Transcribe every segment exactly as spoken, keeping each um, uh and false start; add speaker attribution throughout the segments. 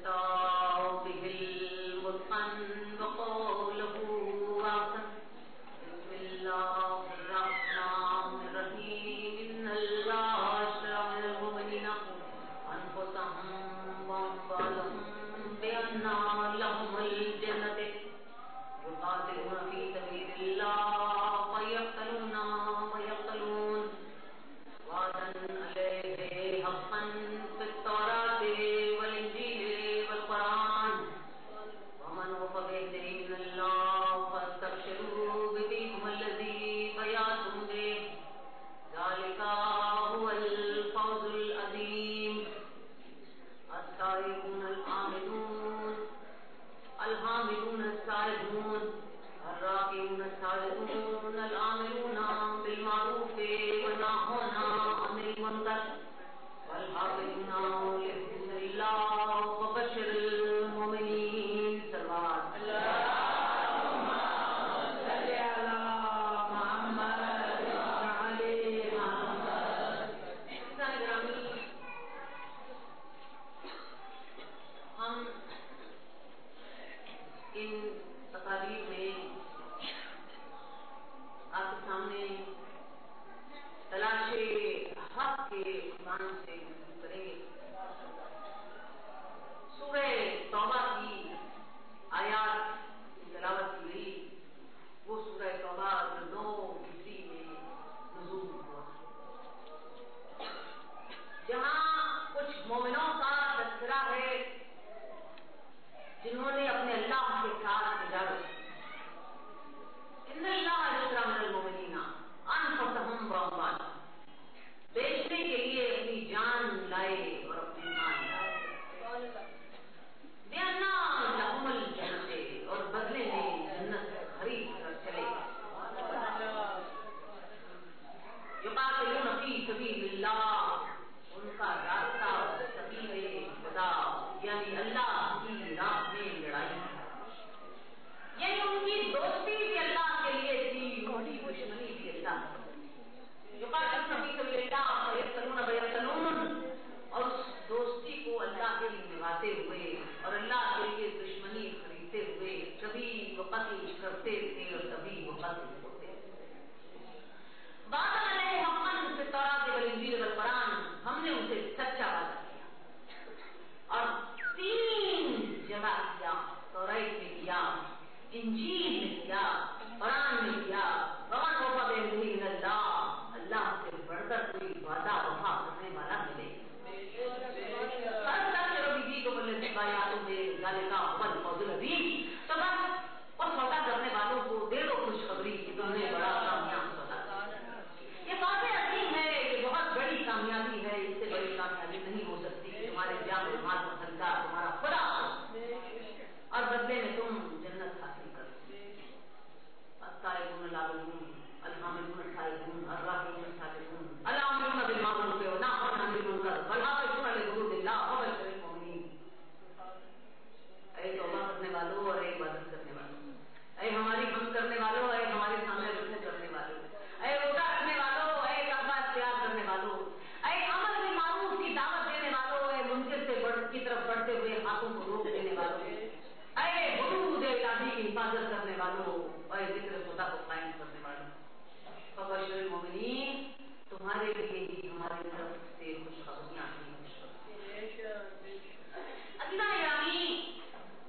Speaker 1: يفتاه به المتقن وقوله واقع. بسم الله الرحمن الرحيم. إن الله اشترى من المؤمنين أنفسهم وأموالهم بأن لهم الجنة يقاتلون في سبيل الله فيقتلون ويقتلون وعدا عليه حقا في التوراة والإنجيل والقرآن ومن وفى بعهده من الله فاستبشروا بذيكم الذي بايعتم به ذلك هو الفوز العظيم. السائحون الحامدون الحامدون السائحون الراكعون الساجدون العاملون بالمعروف والناهون عن المنكر والحافظون لحدود الله وبشر المؤمنين. صلوات اللهم صل على محمد وعلى محمد. ہم ان تقاریر میں آپ کے سامنے تلاش حق کے عنوان سے کریں گے. سورہ توبہ کی آیات کی تلاوت کی گئی. وہ سورہ توبہ جو نو ہجری میں نزول ہوا، جہاں کچھ مومنوں کا تذکرہ ہے جنہوں نے اپنے اللہ کے ساتھ تجارت کی. ان اللہ اشتری من المؤمنین انفسهم واموالهم، بیچنے کے لیے اپنی جان لائے اور اپنی مال لائے. بأن لهم الجنة، اور بدلے میں جنت خرید کر چلے. یقاتلون فی سبیل اللہ، ان کا راستہ سبیل خدا یعنی اللہ کی راہ میں لڑائی، یعنی ان کی دوستی بھی اللہ کے لیے تھی، ان کی دشمنی بھی اللہ سے. یقاتلون فی سبیل اللہ ویقتلون ویقتلون، اور اس دوستی کو اللہ کے لیے نبھاتے ہوئے اور اللہ کے لیے دشمنی خریدتے ہوئے کبھی وہ قتل کرتے تھے اور کبھی وہ قتل ہوتے تھے. وعدہ علیہ حقا فی التوراۃ والانجیل والقرآن، ہم نے اسے سچا وعدہ کیا اور تین جگہ کیا. توریت میں کیا، انجیل میں کیا، قرآن میں کیا. ومن وفی بعہدہ من اللہ، اللہ سے بڑھ کر کوئی وعدہ وفا کرنے والا ملے. فاستبشروا بذیکم الذی بایعتم بہ ذلک هو الفوز العظیم. تو بس اور سودا کرنے والوں کو دے دو خوشخبری کہ تم نے بڑا کامیاب سودا. یہ بات عظیم ہے، یہ بہت بڑی کامیابی ہے. اس سے بڑی کامیابی نہیں ہو سکتی کہ تمہارے جان و مال کا خریدار تمہارا خدا اور بدلے میں تم جنت حاصل کرو. السائحون العابدون الحامدون السائحون الراکعون الساجدون العاملون بالمعروف والناهون عن المنکر والحافظون لحدود اللہ وبشر المؤمنین. اے توبہ کرنے والوں اور اے عبادت کرنے والوں، اے ہماری ہم کرنے والوں، اے ہمارے سامنے رکوع کرنے والوں، اے روزہ رکھنے والوں، اے تقویٰ اختیار کرنے والوں، اے امر بالمعروف کی دعوت دینے والوں، اے منکر سے بڑھ کی طرف بڑھتے ہوئے ہاتھوں کو روک دینے والوں، اے حدود الہی کی حفاظت کرنے والوں، اے ذکر خدا کو قائم کرنے والوں. فبشر المؤمنین، تمہارے لیے ہی ہماری طرف سے خوشخبریاں ہیں. اللہ یعنی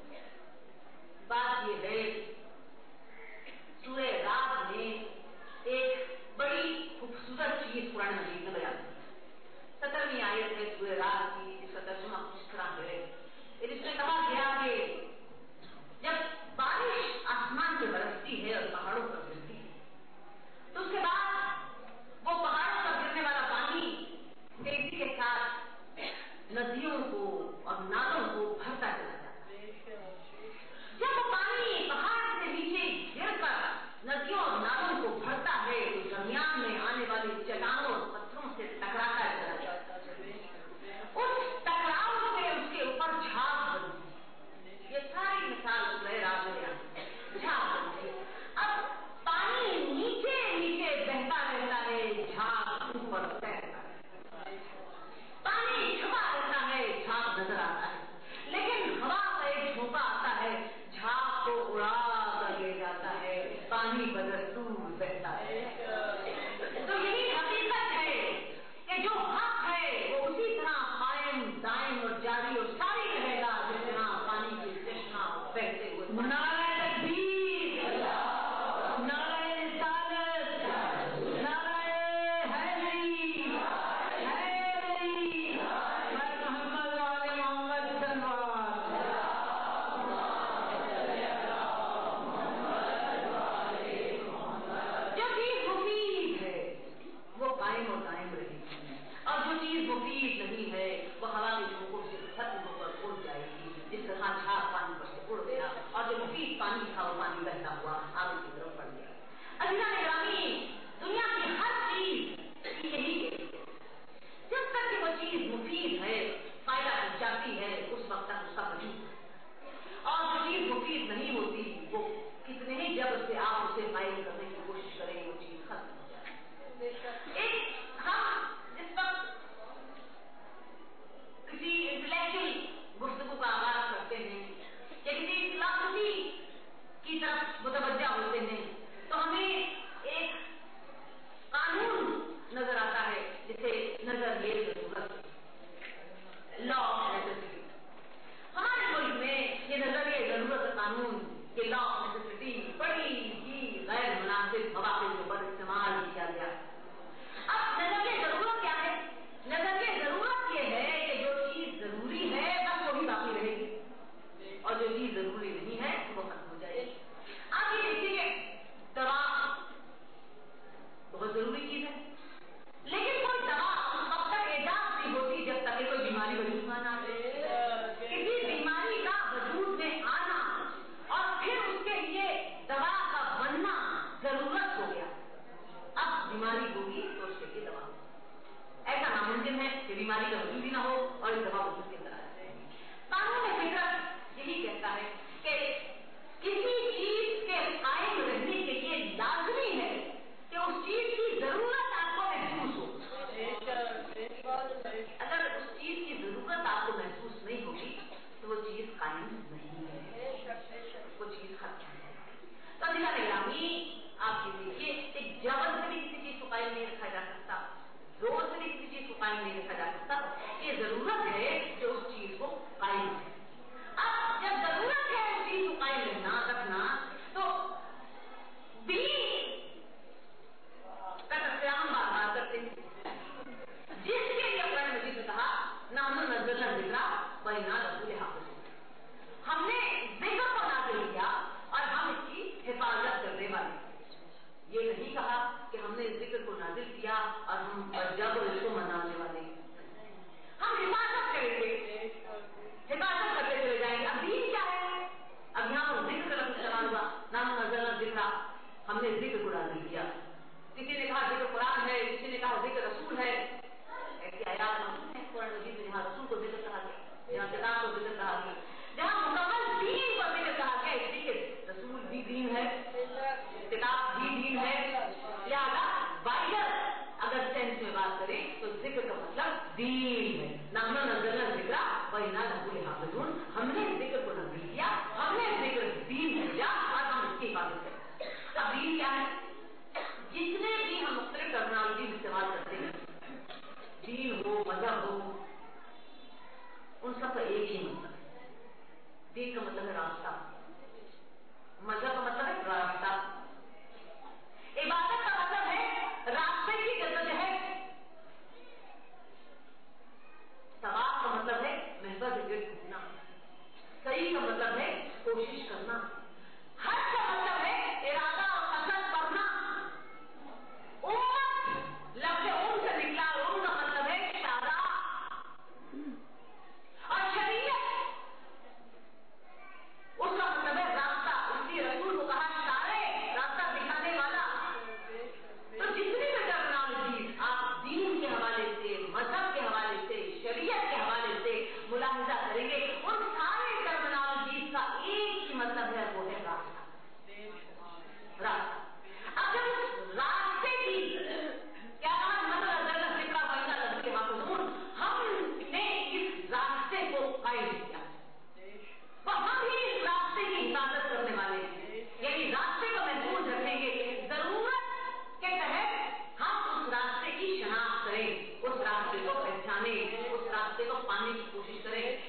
Speaker 1: بات یہ ہے، سورہ رات میں ایک بڑی خوبصورت چیز قرآن مجید نے بیان کی. سترویں آیت ہے سورہ رات کی، جس کا ترجمہ کس طرح ہے. اس میں کہا گیا کہ جب بارش آسمان سے برستی ہے اور پہاڑوں پر گرتی ہے تو اس کے بعد وہ پہاڑوں پر گرنے والا پانی تیزی کے ساتھ ندیوں کو اور نالوں کو بھرتا چلا جاتا ہے. جب وہ پانی پہاڑ سے نیچے گر کر ندیوں اور نالوں کو بھرتا ہے تو درمیان میں آنے والی چٹانوں اور پتھروں سے ٹکراتا چلا جاتا ہے. اس ٹکراؤ میں اس کے اوپر جھاگ بنتی. یہ ساری مثال سورہ رات میں جھاگ بنتی. اب پانی نیچے نیچے بہتا رہتا ہے، جھاگ اوپر تیرتا ہے. پانی چھپا رہتا ہے، جھاگ نظر آتا ہے. لیکن जारी और सारी रहेगा जितना पानी की तृष्णा बहते हुए।
Speaker 2: नारायण तकबीर, नारायण रिसालत, नारायण हैदरी, हैदरी, मैं मोहम्मद वाले मोहम्मद सलवार।
Speaker 1: जो चीज मुफीद है वो कायम और कायम रहेगी, और जो चीज मुफीद नहीं है वो हवा के झोंकों से खत्म होकर उड़ जाएगी, जिस तरह झाग पानी पर से उड़ गया और जो मुफीद पानी था वो पानी बहता हुआ आगे की तरफ बढ़ गया। अजीज़ान गिरामी, दुनिया की हर चीज यही है, जब तक कि वो चीज मुफीद है, फायदा पहुंचाती है, उस वक्त तक उसका वजूद है, और जो चीज मुफीद नहीं होती वो कितने ही जब से आप उसे फायदा करने की कोशिश करें वो चीज खत्म हो जाए। एक हम जिस वक्त किसी इंटेलेक्चुअल गुफ्तगू का आगाज करते हैं या किसी फिलॉसफी की तरफ मुतवज्जा होते हैं तो हमें एक कानून नजर आता है जिसे नजरिए जरूरत, लॉ ऑफ नेसेसिटी। हमारे मुल्क में ये नजरिए जरूरत कानून, ये लॉ ऑफ नेसेसिटी बड़ी ही गैर मुनासिब मौके के ऊपर इस्तेमाल किया गया। अब नजरिए जरूरत क्या है? नजरिए जरूरत ये है कि जो चीज जरूरी है बस वही बाकी रहेगी और जो चीज जरूरी नहीं है वो खत्म हो जाएगी। आप ये देखिए, दवा बहुत जरूरी चीज है, लेकिन कोई दवा तब तक इजाद नहीं होती जब तक कोई बीमारी वजूद में ना आए। किसी बीमारी का वजूद में आना और फिर उसके लिए दवा का बनना जरूरत हो गया। अब बीमारी होगी तो उसके लिए दवा, ऐसा नामुमकिन है कि बीमारी का वजूद ही ना हो और इस दवा वजूद के तरह। कानून फितरत यही कहता है कि किसी चीज के कायम रहने के लिए लाजमी है कि उस चीज की जरूरत आपको महसूस हो। अगर उस चीज की जरूरत आपको महसूस नहीं होगी तो वो चीज कायम नहीं है, वो चीज खत्म है। तो निगरानी आप ये देखिए, एक जबर से भी किसी चीज को कायम नहीं रखा जा सकता, जोर से भी किसी चीज को कायम नहीं रखा जा सकता। ये जरूरत है कि उस चीज को कायम रहे। अब जब जरूरत है उस चीज को कायम रहना रखना तो दीन का तस्वीर हम बार बार करते हैं, जिसके लिए कुरान मजीद ने कहा नाम नज़लना जिक्रा बैना रसूल हाफिज़, हमने जिक्र को नाज़िल किया और हम इसकी हिफाजत करने वाले। ये नहीं कहा कि हमने इस जिक्र को नाज़िल किया और हम जब इसको मनाने वाले, हम हिफाजत करेंगे, हिफाजत करते चले जाएंगे। अब दीन क्या है? अब यहाँ पर जिक्र का लफ्ज़ इस्तेमाल हुआ, नाम नज़लना जिक्रा, हमने जिक्र को नाज़िल किया। किसी ने कहा जिक्र कुरान है, किसी ने कहा जिक्र रसूल है। ऐसी आयात मौजूद है कुरान मजीद में जहाँ रसूल को जिक्र कहा गया, जहाँ किताब को जिक्र कहा गया, जहाँ मुकम्मल दीन को जिक्र कहा गया। इसलिए रसूल भी दीन है, किताब भी दीन है, लिहाजा बाइबल अगर सेंस में बात करें तो जिक्र का मतलब दीन है। नाम नज़लना जिक्रा बैना रसूल हाफिज़ून, हमने जिक्र को नाज़िल किया, हमने जिक्र दीन भेजा और हम इसकी हिफाजत करें। अब दीन क्या है? जितने भी हम मुख्तलिफ टर्मिनोलॉजी इस्तेमाल करते हैं, दीन हो मजहब हो, उन सब का एक ही मतलब है। दीन का मतलब है रास्ता, मजहब का मतलब है रास्ता, इबादत का मतलब है रास्ते की जद्दोजहद, सवाब का मतलब है महबत गिर्द घूमना, सही का मतलब है कोशिश करना, हज का मतलब है इरादा और कसद करना। उम्मत लफ्ज़ उम से निकला, उम का मतलब है शादा, और शरीयत उसका मतलब है रास्ता। इसलिए रसूल को कहा सारे रास्ता दिखाने वाला। तो जितनी भी टर्मिनोलॉजी आप दीन के हवाले से, मजहब के हवाले से, शरीयत के हवाले से मुलाहिजा करेंगे, उन सारे टर्मिनोलॉजी का एक ही मतलब है, वो है रास्ता, रास्ता। अब जब उस रास्ते की क्या कहा, हमने इस रास्ते को कायम किया, तो हम ही इस रास्ते की हिफाजत करने वाले हैं, यानी रास्ते को महफूज रखेंगे। जरूरत के तहत हम उस रास्ते की शनाख्त करें, उस रास्ते को पहचाने, उस रास्ते को पाने की कोशिश करें।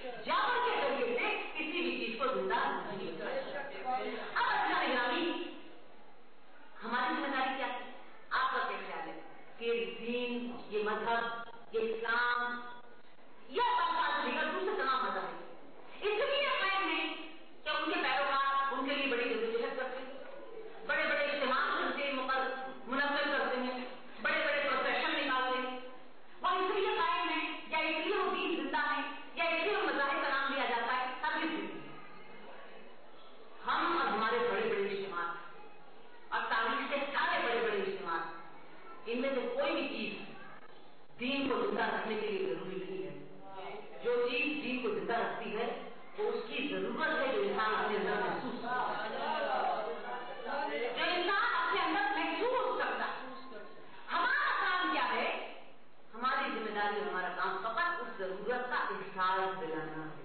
Speaker 1: دین کو زندہ رکھتی ہے وہ اس کی ضرورت ہے جو انسان اپنے اندر محسوس جو انسان اپنے اندر محسوس کرتا ہے. ہمارا کام کیا ہے؟ ہماری ذمہ داری ہمارا کام فقط اس ضرورت کا احساس دلانا ہے.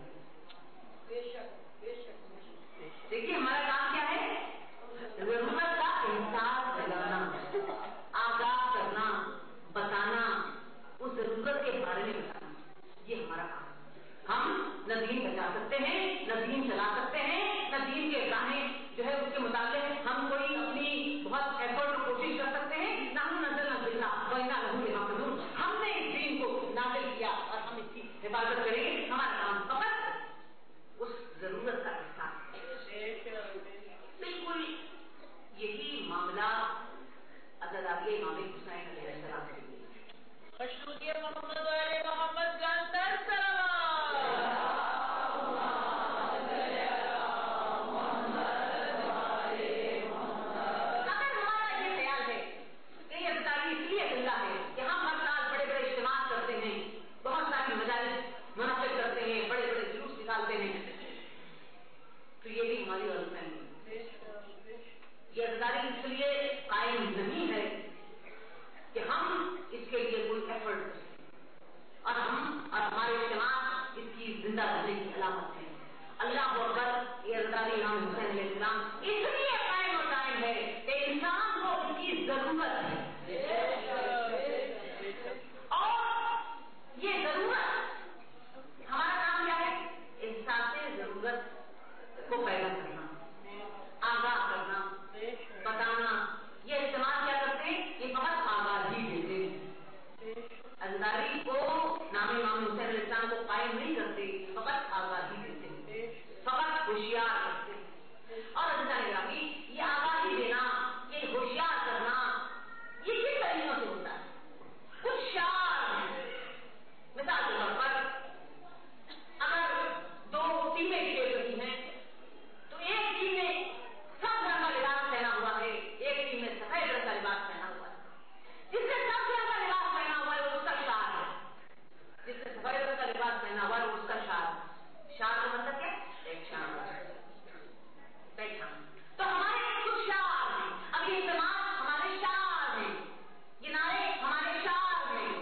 Speaker 1: دیکھیے ہمارا کام کیا ہے؟ ضرورت کا احساس دلانا، آگاہ کرنا، بتانا، اس ضرورت کے بارے میں بتانا. یہ ہمارا کام. ہم نہ دین بچا سکتے ہیں، نہ دین چلا سکتے ہیں، نہ دین کے گانے جو ہے اس کے متعلق ہم کوئی اپنی بہت ایفرٹ اور کوشش کر سکتے ہیں. نہ ہم نظر نہ دلنا وینا لہو یہاں قدور. ہم نے اس دین کو نازل کیا اور ہم اس کی حفاظت کریں گے. ہمارا کام فقط اس ضرورت کا احساس ہے. بالکل یہی معاملہ اگر آپ یہ امام حسین علیہ السلام کے لیے
Speaker 2: خوشنودی محمد علیہ محمد جانتر سلام.
Speaker 1: اگر ہمارا یہ خیال ہے کہ یہ ابتدائی اس لیے زندہ ہے کہ ہم ہر سال بڑے بڑے اجتماع کرتے ہیں، بہت ساری مجالس منعقد کرتے ہیں، بڑے بڑے جلوس نکالتے ہیں، تو یہ بھی ہماری غلط ہے. یہ ابتدائی اس لیے قائم نہیں ہے کہ ہم اس کے لیے کوئی ایفرٹ کریں اور ہم اور ہمارے اجتماع اس کی زندہ رہنے کی علامت ہے. اللہ اکبر. یہ ابتدائی امام حسین علیہ السلام اس لیے قائم اور قائم ہے کہ انسان کو اس کی ضرورت ہے اور یہ ضرورت ہمارا کام کیا ہے؟ احساس ضرورت کو پیدا کرنا، آگاہ کرنا، بتانا. یہ اجتماع کیا کرتے ہیں؟ یہ بہت آگاہی دیتے ہیں. ازداری کو نام امام حسین علیہ السلام کو قائم نہیں کرتے، فقط آگاہی دیتے ہیں، فقط ہوشیار کرتے ہیں. اور ازداری گرامی یہ آگاہی دینا، یہ ہوشیار کرنا، یہ کس طریقوں سے ہوتا ہے؟ کچھ شعار ہیں. مثال کے طور پر اگر دو ٹیمیں کھیل رہی ہیں تو ایک ٹیم نے سب رنگ کا لباس پہنا ہوا ہے، ایک ٹیم نے سفید رنگ کا لباس پہنا ہوا ہے. جس نے سب رنگ کا لباس پہنا ہوا ہے وہ اس کا شعار ہے، جس نے سفید رنگ کا لباس پہنا ہوا ہے وہ اس کا شعار ہے. شعار کا مطلب کیا؟ پہچان. پہچان. تو ہمارے کچھ شعار ہیں. اب یہ اجتماع ہمارے شعار ہیں، یہ نعرے ہمارے شعار ہیں،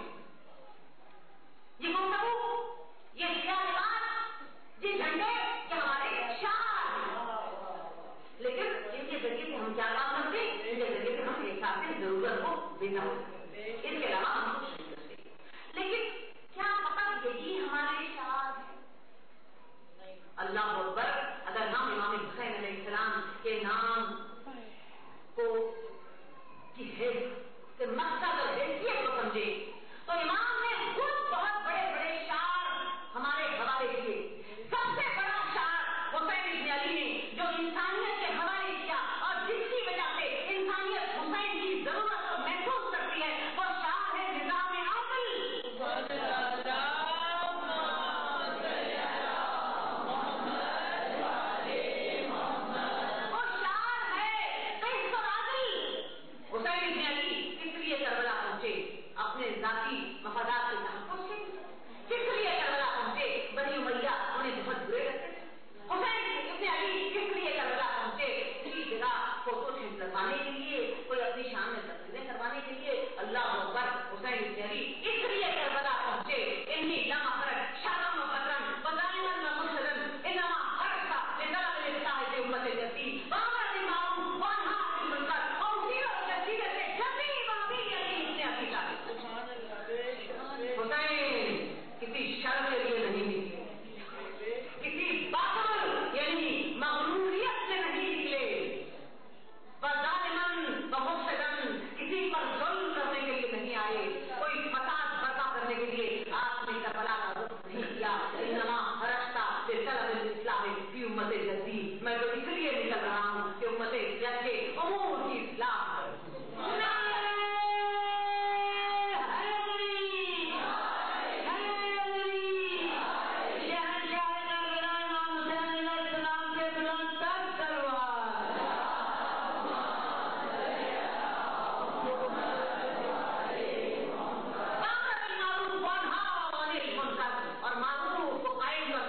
Speaker 1: یہ گفتگو، یہ سیاہ لباس، یہ جھنڈے یہ ہمارے شعار ہیں. لیکن ان کے ذریعے سے ہم کیا کام کرتے ہیں؟ ان کے ذریعے سے ہم احساس ضرورت کو دینا ہوتا ہے. اس کے علاوہ ہم کچھ نہیں کرتے. لیکن کیا فقط یہی ہمارے شعار ہیں؟ اللہ اکبر. اگر ہم امام حسین علیہ السلام کے نام کو کی حیثیت کے مقصد اور حیثیت کو سمجھے تو امام نے خود بہت بڑے بڑے شعار ہمارے حوالے کیے. سب سے بڑا شعار حسین ابن علی نے جو انسانیت کے حوالے کیا اور جس کی وجہ سے انسانیت حسین کی ضرورت کو محسوس کرتی ہے وہ شعار ہے نظام عقل. وہ شعار ہے قیس اور عادل. حسین ابن علی کس لیے کربلا پہنچے؟ اپنے ذاتی مفادات کے تحفظ کے لیے. کس لیے کربلا پہنچے؟ بنی امیہ انہیں بہت برے لگتے تھے. حسین ابن علی کس لیے کربلا پہنچے؟ کسی جگہ فوٹو چھپ لگوانے کے لیے، کوئی اپنی شان میں تصویریں کروانے کے لیے. اللہ اکبر. حسین ابن علی اس لیے کربلا پہنچے. انی لم اخرج شرم و بدرن وظالما و مرشدا انما خرجت لطلب الاصلاح في امه التي وامر بالمعروف وانهى عن المنكر واصيب بالجزيره جميع بابيه ابن ابي طالب. حسین کسی شر کے لیے نہیں نکلے، کسی باطل یعنی مغروریت سے نہیں نکلے، وظالمن ومفسدن کسی پر ظلم کرنے کے لیے نہیں آئے، کوئی فساد برپا کرنے کے لیے آپ نے کربلا کا رخ نہیں کیا. انما خرجتا لطلب الاصلاح فی امت التي. میں تو اس لیے نکل رہا ہوں کہ امت کے امور کی اصلاح کروں. اور معروف کو قائم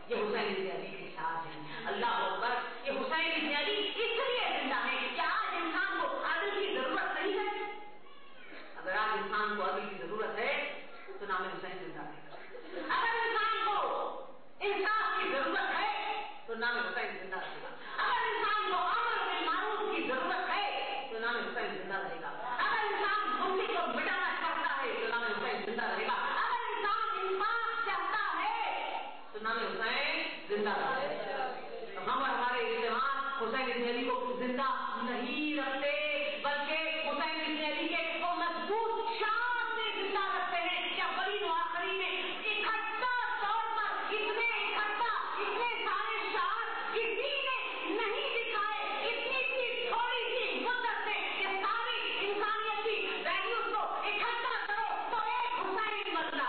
Speaker 1: یہ حسین ابن علی کے ساتھ ہیں. اللہ اکبر. یہ حسین ابن علی اس لیے زندہ ہے کہ آج انسان کو عدل کی ضرورت نہیں ہے. اگر آج انسان کو عدل کی ضرورت ہے تو نام حسین زندہ ہے. اگر انسان کو انصاف کی ضرورت ہے تو نام حسین زندہ رہے گا. اگر انسان کو امر بالمعروف کی ضرورت ہے تو نام حسین زندہ رہے گا. اگر انسان ملک کو مٹانا چاہتا ہے تو نام حسین زندہ رہے گا. اگر انسان انصاف چاہتا ہے تو نام حسین زندہ رہے گا. تو ہم اور ہمارے اجتماع حسین ابن علی کو زندہ نہیں رکھتے بلکہ حسین ابن علی کے وہ مضبوط شان سے زندہ رکھتے ہیں. کیا بڑی آخری میں اکٹھا طور پر اتنے اکٹھا اتنے سارے شعر کسی نے نہیں دکھائے اتنی اتنی تھوڑی سی مدت سے کہ ساری انسانیت کی ویلیوز کو اکٹھا کرو تو ایک حسین بننا.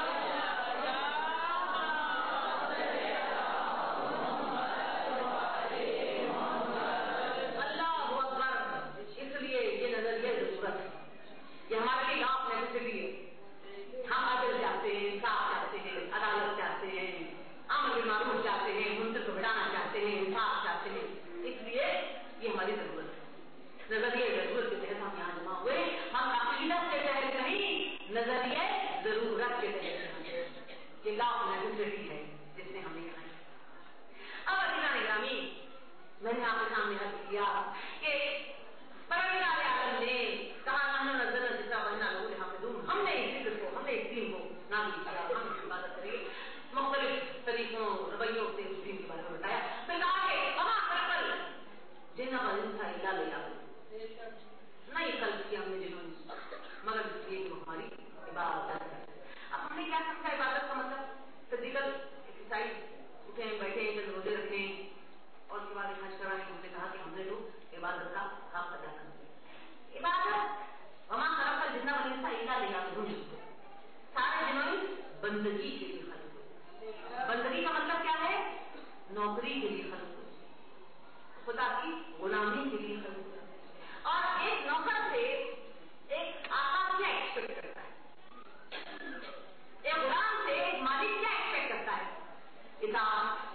Speaker 1: اللہ اکبر. اس لیے یہ نظریہ ضرورت ہے. یہ ہمارے لیے آپ نیسیسٹی ہے. ہم عدل چاہتے ہیں, انصاف چاہتے ہیں, عدالت چاہتے ہیں, امر بالمعروف چاہتے ہیں, منصف کو بڑھانا چاہتے ہیں, انصاف چاہتے ہیں. اس لیے یہ ہماری ضرورت ہے. نظریہ ضرورت کے تحت ہم یہاں جمع ہوئے. ہم عقیدت کے تحت نہیں, نظریہ ضرورت کے تحت. یہ لاپ نیسیسٹی ہے جس نے ہم نے کہا. اب عزیزان گرامی, میں نے آپ کے سامنے عرض کیا کہ پروردگار عالم نے کہا نحن نزلنا الذکر وإنا لہ لحافظون. ہم نے اس ذکر کو, ہم نے اس دین کو نازل کیا, ہم اس کی عبادت کریں گے. مختلف طریقوں رویوں سے اس دین کے بارے میں بتایا. پھر کہا کہ وما خلق الجن والانس الا لیعبدون. نہیں خلق کیا ہم نے جنوں نے مگر اس لیے کہ وہ ہماری عبادت کریں. اب ہم نے کیا سمجھا عبادت کا مطلب؟ فزیکل ایکسرسائز, اٹھیں بیٹھیں چند روزے رکھیں اور اس کے بعد حج کرانے. ہم نے کہا کہ ہم نے تو عبادت کا حق ادا کرنا. عبادت وما خلق الجن والانس الا لیعبدون. سارے جنوں بندگی کے لیے خلق ہوئے. بندگی کا مطلب کیا ہے؟ نوکری کے لیے خلق ہوئے, خدا کی غلامی کے لیے خلق ہوئے. اور ایک نوکر سے ایک آقا کیا ایکسپیکٹ کرتا ہے؟ ایک غلام سے ایک مالک کیا ایکسپیکٹ کرتا ہے؟ اطاعت.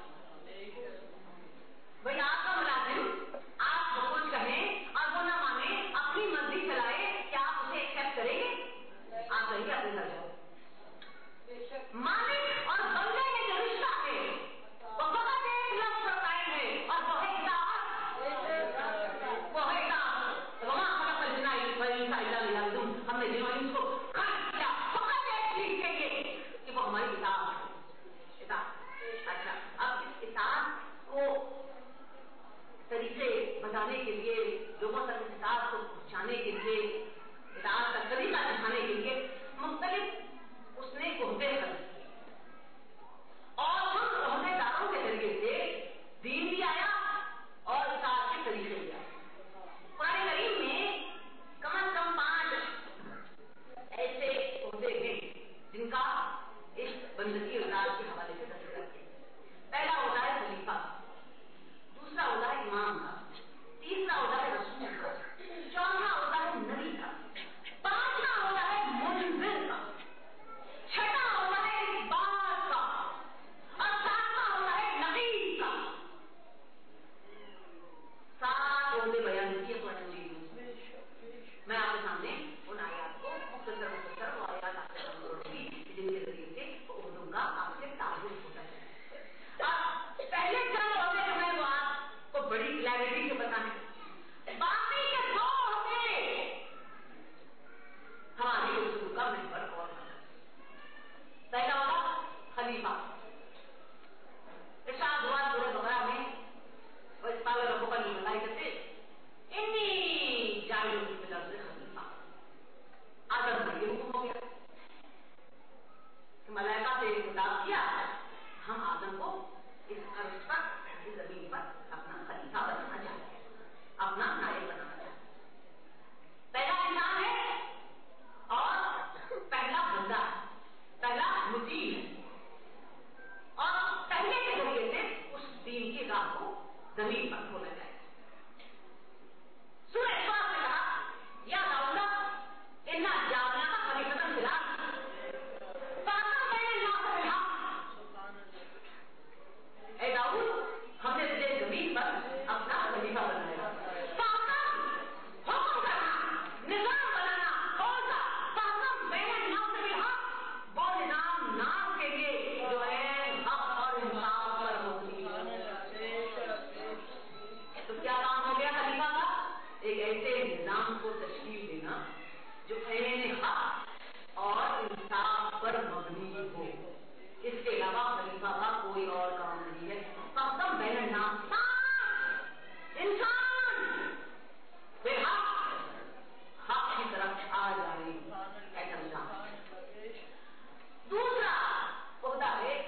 Speaker 1: بھائی آپ کا ملازم آپ کو کچھ کہیں اور وہ نہ مانے, اپنی مرضی چلائے, کیا آپ اسے ایکسپٹ کریں گے؟ آپ کہیں گے اپنے گھر جاؤ. مالک اور بندے میں جو رشتہ ہے وہ بہت ایک لفظ پر قائم ہے اور وہ ہے اطاعت. وہ ہے اطاعت. وما خلق الجن والانس الا لیعبدون. ہم نے جنوں انس کو خلق کیا فقط ایک چیز کے لیے کہ وہ ہماری اطاعت ہے. اطاعت. اچھا, اب اس اطاعت کو طریقے بتانے کے لیے, لوگوں تک اس اطاعت کو پہنچانے کے لیے, اطاعت کا طریقہ دکھانے کے لیے مختلف اس نے عہدے خرچ کیے اور ان عہدے داروں کے ذریعے سے دین بھی آیا اور اطاعت کے طریقے بھی آئے. قرآن کریم میں کم از کم پانچ ایسے عہدے ہیں جن کا اس بندگی اور اطاعت کے حوالے سے تذکرہ کیا. پہلا ہوتا ہے خلیفہ, دوسرا ہوتا ہے امام کا, تیسرا ہوتا ہے رسول کا, چوتھا ہوتا ہے نبی کا, پانچواں ہوتا ہے منذر کا, چھٹا ہوتا ہے باز کا اور ساتواں ہوتا ہے نقیب کا. سات عہدے بیان کیے قرآن مجید میں. میں آپ کے سامنے ان آیات کو مختصر مختصر وہ آیات آپ کے سامنے پڑھوں گی جن کے ذریعے سے عہدوں کا آپ سے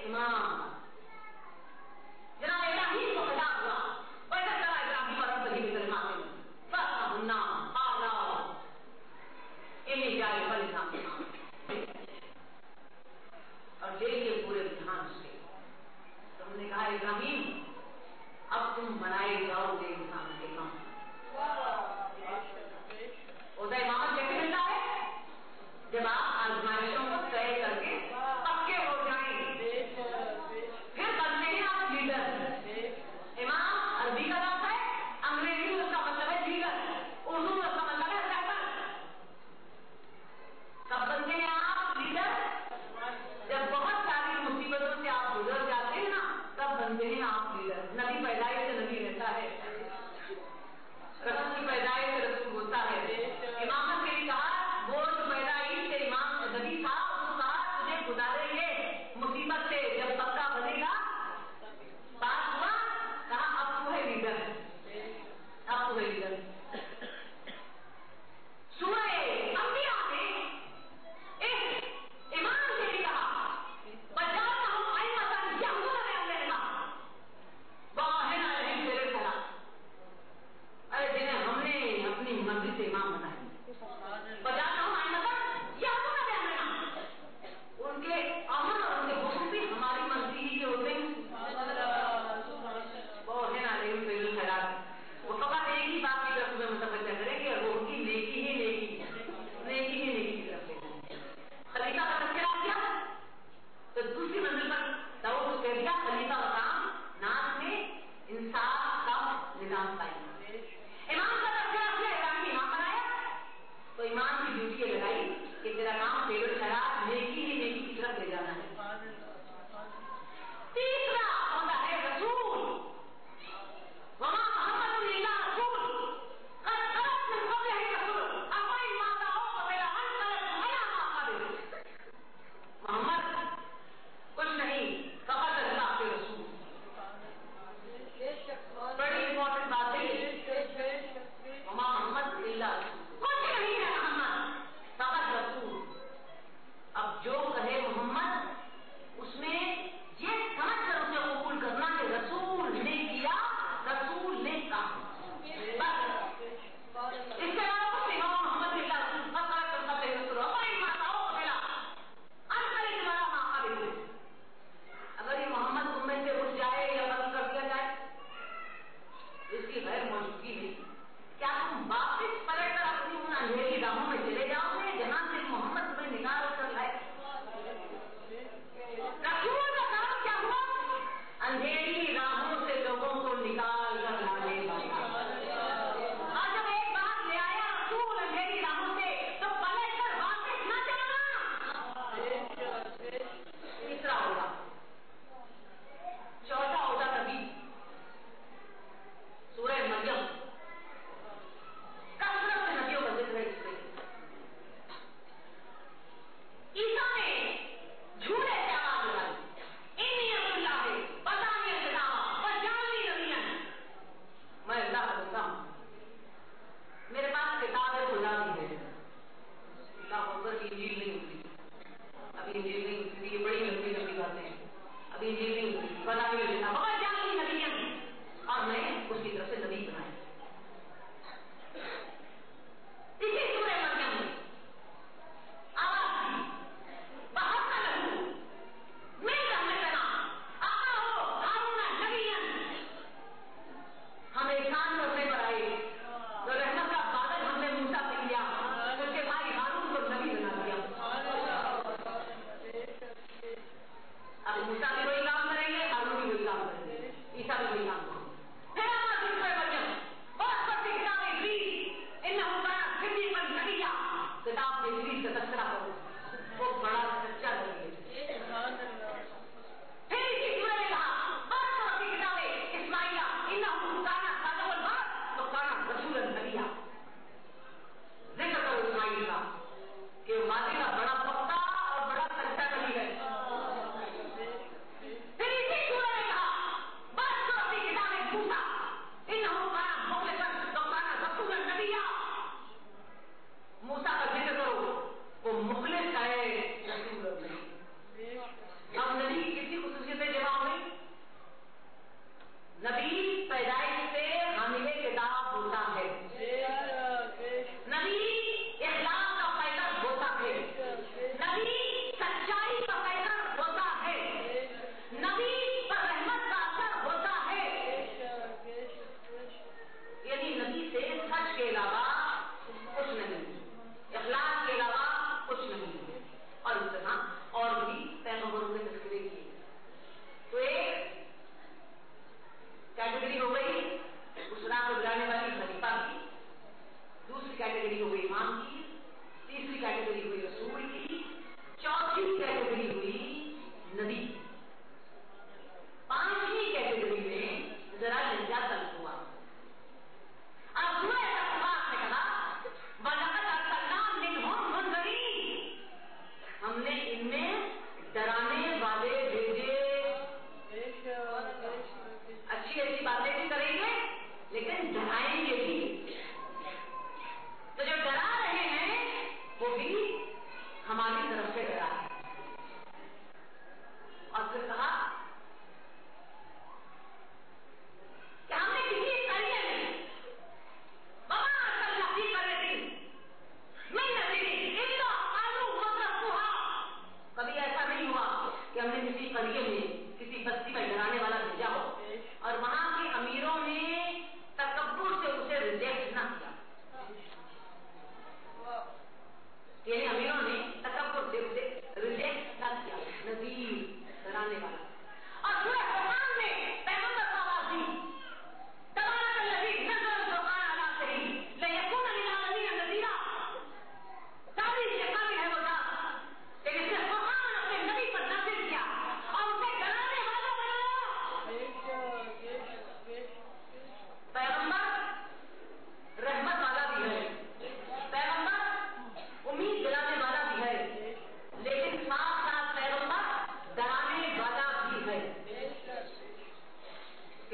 Speaker 1: امام جناب ابراہیم کو خطاب ہوا ویسا کرا ابراہیم اور ابراہیم کے کلمات میں فرق ہننا آلہ انہیں جائے بل اسلام اور دیکھیے پورے جہان سے تو ہم نے کہا ابراہیم اب تم بنائے جاؤ گے انسان کے کام ہوتا ہے امامت کیسے ملتا ہے جب آپ آزمائشوں کو طے کر کے پکے ہو جائیں پھر بنتے ہیں آپ لیڈر امام عربی کا لفظ ہے انگریزی میں اس کا مطلب ہے لیڈر اردو میں اس کا مطلب ہے رہبر کب بنتے ہیں آپ لیڈر جب بہت ساری مصیبتوں سے آپ گزر جاتے ہیں نا تب بنتے ہیں آپ لیڈر نبی پیدائش سے نبی رہتا ہے رسول کی پیدائش سے رسول ہوتا ہے امامت کے لیے کہا وہ جو پیدائش سے امام نبی تھا اس کو کہا تجھے گزاریں گے مصیبت سے جب پکا بنے گا بات ہوا کہا اب تو ہے لیڈر اب تو ہے لیڈر سورہ انبیاء میں ایک امام کے لیے کہا بجانا ہم آئی مطلب یہودہ نے ہم نے کہا باہر نہ رہیں تیرے خلا ارے جنہیں ہم نے اپنی مرضی سے امام بنایا بجانا ہم آئی مطلب یہودہ نے ہم نے کہا ان کے امر اور ان کے حکم بھی ہماری مرضی ہی کے ہوتے ہیں باہر نہ رہیں تیرے خلا وہ فقط ایک ہی بات کی طرف میں متوجہ کریں گے اور وہ ان کی نیکی ہی نیکی نیکی ہی نیکی کی طرف سے خلیفہ کا تذکرہ کیا تو دوسری منزل پر داؤد کو کہہ دیا خلیفہ مقام ناز میں انصاف کا نظام قائم امام کا تذکرہ کیا ابراہیم امام بنایا تو امام کی ڈیوٹی یہ لگائی کہ تیرا کام ٹیبل خراب نیکی ہی نیکی کی طرف لے جانا ہے تیسرا ہوتا ہے رسول وما محمد الا رسول قد خلت من قبله الرسل افإن مات أو قتل انقلبتم على أعقابكم محمد کچھ نہیں فقط اللہ کے رسول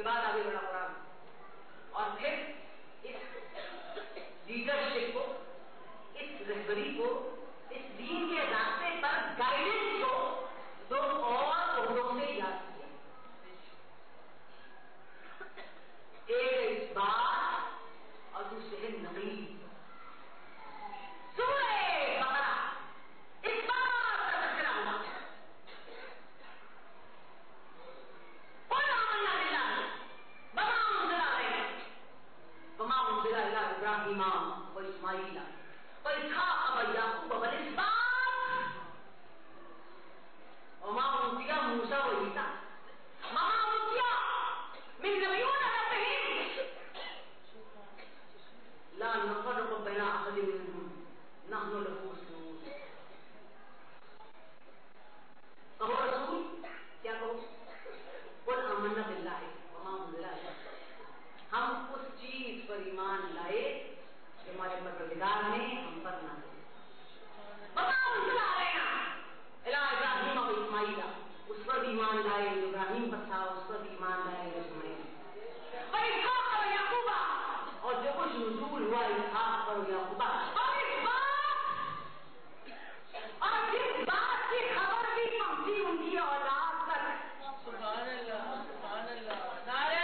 Speaker 1: بعد آگے بڑھا قرآن اور پھر اس لیڈرشپ کو، اس رہبری کو، اس دین کے راستے پر گائیڈنس کو دو اور عہدوں سے یاد کیا. ایک ہے اس بات اور دوسرے ہے نبی. سورہ بقرہ اس بات کا تذکرہ ہوا. قل آمنا باللہ وما انزل علینا وما انزل الی ابراہیم و اسماعیل و اسحاق و یعقوب والاسباط وما اوتي موسیٰ و عیسیٰ وما اوتي من نبیون ربهم لا نفرق بین احد منهم نحن له مسلمون. کہو رسول کیا کہو؟ قل آمنا باللہ وما انزل علینا. ہم اس چیز پر ایمان لائے جو ہمارے پروردگار نے ہم پر نازل کی. وما انزل علینا الی ابراہیم و اسماعیل. اس پر بھی ایمان لائے جو ابراہیم پر تھا، اس پر بھی ایمان لائے جو اسماعیل. و اسحاق و یعقوب. اور جو کچھ نزول ہوا اسحاق اور یعقوب. اور اس بات اور جس بات کی خبر بھی پہنچی ان کی اولاد تک.
Speaker 2: سبحان اللہ سبحان اللہ. نعرہ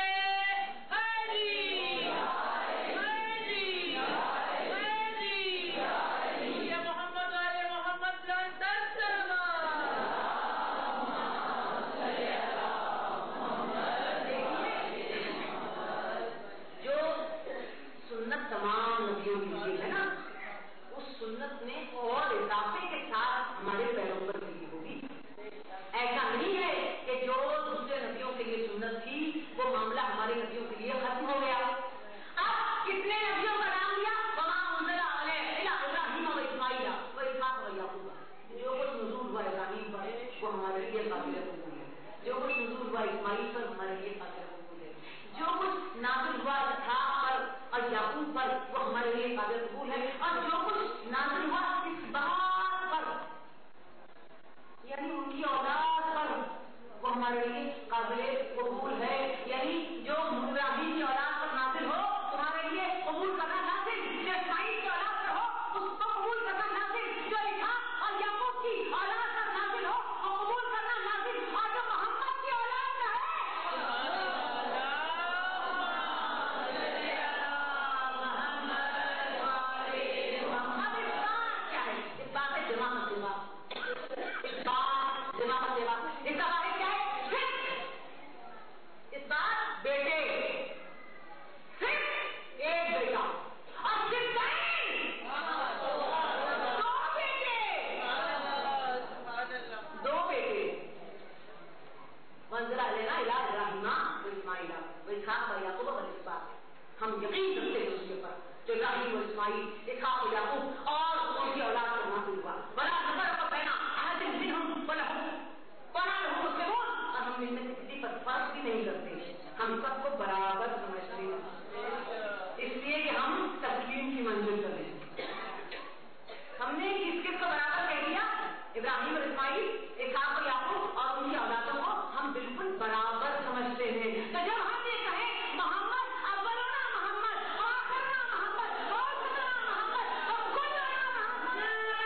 Speaker 1: تمام نبیوں کی لیے ہے نا، اس سنت میں اور اضافے کے ساتھ ہمارے پیروں پر بھی ہوگی. ایسا نہیں ہے کہ جو دوسرے نبیوں کے لیے سنت تھی وہ معاملہ ہمارے نبیوں کے لیے ختم ہو گیا. اب کتنے نبیوں کا نام لیا؟ وما انزل علیہ ابراہیم و اسماعیل و اسحاق و یعقوب. جو کچھ نزول ہوا ابراہیم پر وہ ہمارے لیے قابل قبول ہے. جو کچھ نزول ہوا اسماعیل پر ہمارے لیے قابل قبول ہے. جو کچھ نازل ہوا اسحاق پر اور یعقوب پر وہ ہمارے لیے قابل قبول ہے. اور جو کچھ نازل ہوا اس بات پر یعنی ان کی اولاد پر وہ ہمارے لیے قابل قبول ہے. یعنی جو ابراہیم کی اولاد پر نازل ہو تمہارے لیے قبول کرنا لازم. جو اسماعیل کی اولاد پر ہو اس کو قبول کرنا لازم. جو اسحاق اور یعقوب کی اولاد پر نازل ہو وہ قبول کرنا لازم. اور جو محمد کی اولاد کا ہے ہم یقین رکھتے ہیں اس کے پر جو ابراہیم و اسماعیل اسحاق و یعقوب اور ان کی اولاد کو نازل ہوا. بڑا نظر کو کہنا احد منہم ولہم ولہم مسلمون. اور ہم ان میں سے کسی پر فرق بھی نہیں کرتے، ہم سب کو برابر سمجھتے ہیں اس لیے کہ ہم تسلیم کی منزل کر رہے ہیں. ہم نے کس کس کو برابر کہہ دیا؟ ابراہیم اور اسماعیل اسحاق و یعقوب اور ان کی اولادوں کو ہم بالکل برابر سمجھتے ہیں. تو جب ہم یہ کہیں محمد محمد محمد محمد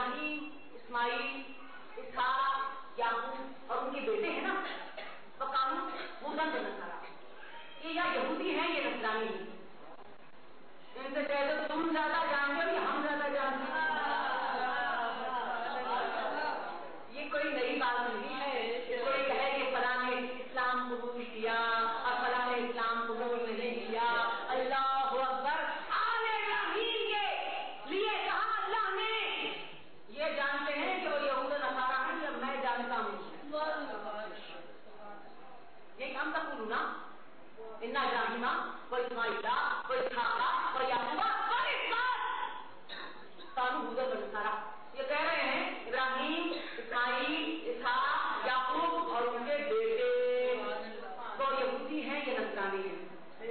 Speaker 1: ابراہیم، اسماعیل، اسحاق، یعقوب اور ان کے بیٹے ہیں نا، وقالوا ہودن و نصارا، یہ یا یہودی ہیں یا نصرانی ہیں. ان سے کہہ دو تم زیادہ جانتے ہو یا ہم زیادہ جانتے ہیں. یہ کوئی نئی بات نہیں ہے کہ کوئی کہے کہ فلاں نے اسلام قبول کیا اور فلاں نے اسلام قبول نہیں کیا. اللہ اکبر. آل ابراہیم کے لیے کہا اللہ نے یہ جانتے ہیں کہ وہ یہود و نصارا ہیں یا میں جانتا ہوں. یہ کام کا پورا نا ان ابراہیم و اسماعیل و اسحاق و یعقوب و اسحاق کانوا ہودن و نصارا. یہ کہہ رہے ہیں ابراہیم، اسماعیل، اسحاق، یعقوب اور ان کے بیٹے وہ یہودی ہیں یا نصرانی ہیں.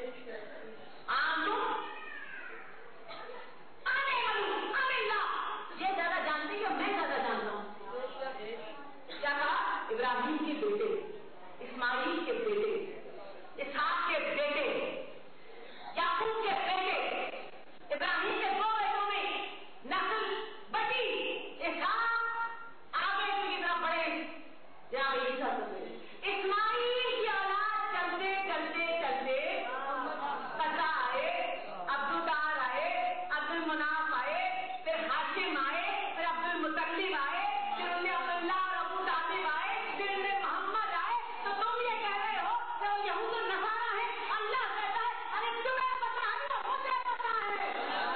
Speaker 1: یہ زیادہ جانتے ہیں یا میں زیادہ جانتا ہوں. کیا کہا؟ ابراہیم کے بیٹے، اسماعیل کے بیٹے، اسحاق کے بیٹے، یعقوب کے بیٹے. ابراہیم کے دو بیٹوں میں نسل بڑی، اسحاق آگے کی طرف بڑھے جہاں عیسیٰ سے. اسماعیل کی اولاد چلتے چلتے چلتے قصہ آئے، عبدالدار آئے، عبد المناف آئے، پھر ہاشم آئے، پھر عبد المطلب آئے، پھر ان میں عبداللہ اور ابو طالب آئے، پھر ان میں محمد آئے. تو تم یہ کہہ رہے ہو کہ وہ یہود و نصارا ہیں. اللہ کہتا ہے ارے تمہیں پتا ہے تو مجھے پتا ہے.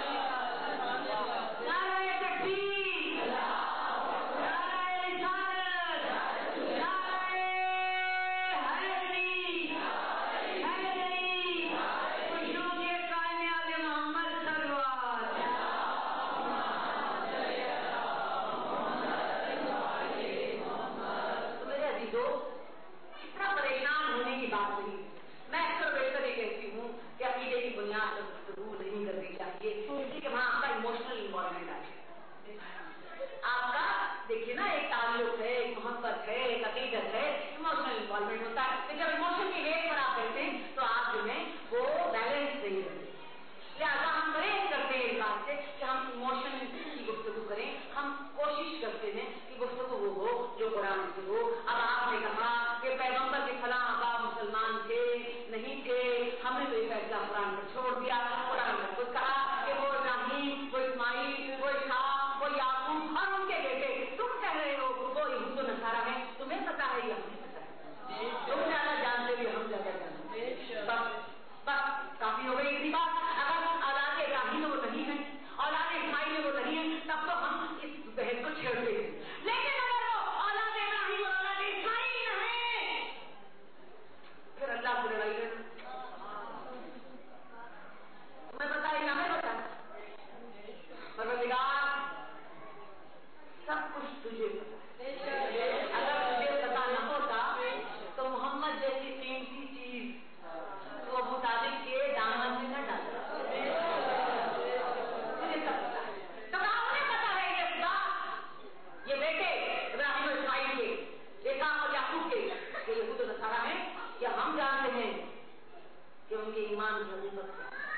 Speaker 1: نعرہ تکبیر، نعرہ رسالت، نعرہ حیدری، حیدری، خوشبو کے قائم آل محمد سرور. تو میرے عزیزو اتنا پریشان ہونے کی بات نہیں. میں اکثر بیشتر یہ کہتی ہوں کہ عقیدے کی بنیاد پر گفتگو نہیں کرنی چاہیے کیونکہ وہاں آپ کا ایموشنل انوالومنٹ آئے. آپ کا دیکھیے نا ایک تعلق ہے، ایک محبت ہے، ایک عقیدت ہے، ایموشنل انوالومنٹ ہوتا ہے. لیکن جب ایموشن کی ویو پر آپ بیٹھتے ہیں تو آپ جو ہے وہ بیلنس نہیں رہتے. لہٰذا ہم پرہیز کرتے ہیں اس بات سے کہ ہم ایموشن کی گفتگو کریں. ہم کوشش کرتے ہیں کہ گفتگو وہ ہو جو قرآن سے ہو. اب آپ نے کہا کہ پیغمبر کے فلاں آبا مسلمان تھے نہیں تھے، ہم نے تو یہ فیصلہ قرآن پر چھوڑ دیا. قرآن نے خود کہا کہ وہ ابراہیم، وہ اسماعیل، وہ اسحاق، وہ یعقوب اور ان کے بیٹے. تم کہہ رہے ہو وہ یہود و نصارا ہیں. تمہیں پتا ہے یا ہمیں پتا ہے؟ تم زیادہ جانتے بھی ہم زیادہ جانتے. بس بس کافی ہو گئی اتنی بات. اگر اولاد ابراہیم وہ نہیں ہے، اولاد اسماعیل وہ نہیں ہے، تب تو ہم اس بحث کو چھیڑتے ہیں. لیکن اگر وہ اولاد ابراہیم اور اولاد اسماعیل ہیں پھر اللہ سے لڑائی کرنا. تمہیں پتا ہے یا ہمیں پتا ہے؟ پروردگار سب کچھ تجھے پتا ہے. اگر تجھے پتا نہ ہوتا تو محمد جیسی قیمتی چیز تو ابو طالب کے دامن میں نہ ڈالتا. مجھے سب پتا ہے. تو ہمیں پتا ہے یہ بات، یہ بیٹے ابراہیم اور اسماعیل کے، اسحاق اور یعقوب کے یہ یہود و نصارا ہیں. یا ہم جانتے ہیں کہ ان کے ایمان کی حقیقت کیا ہے.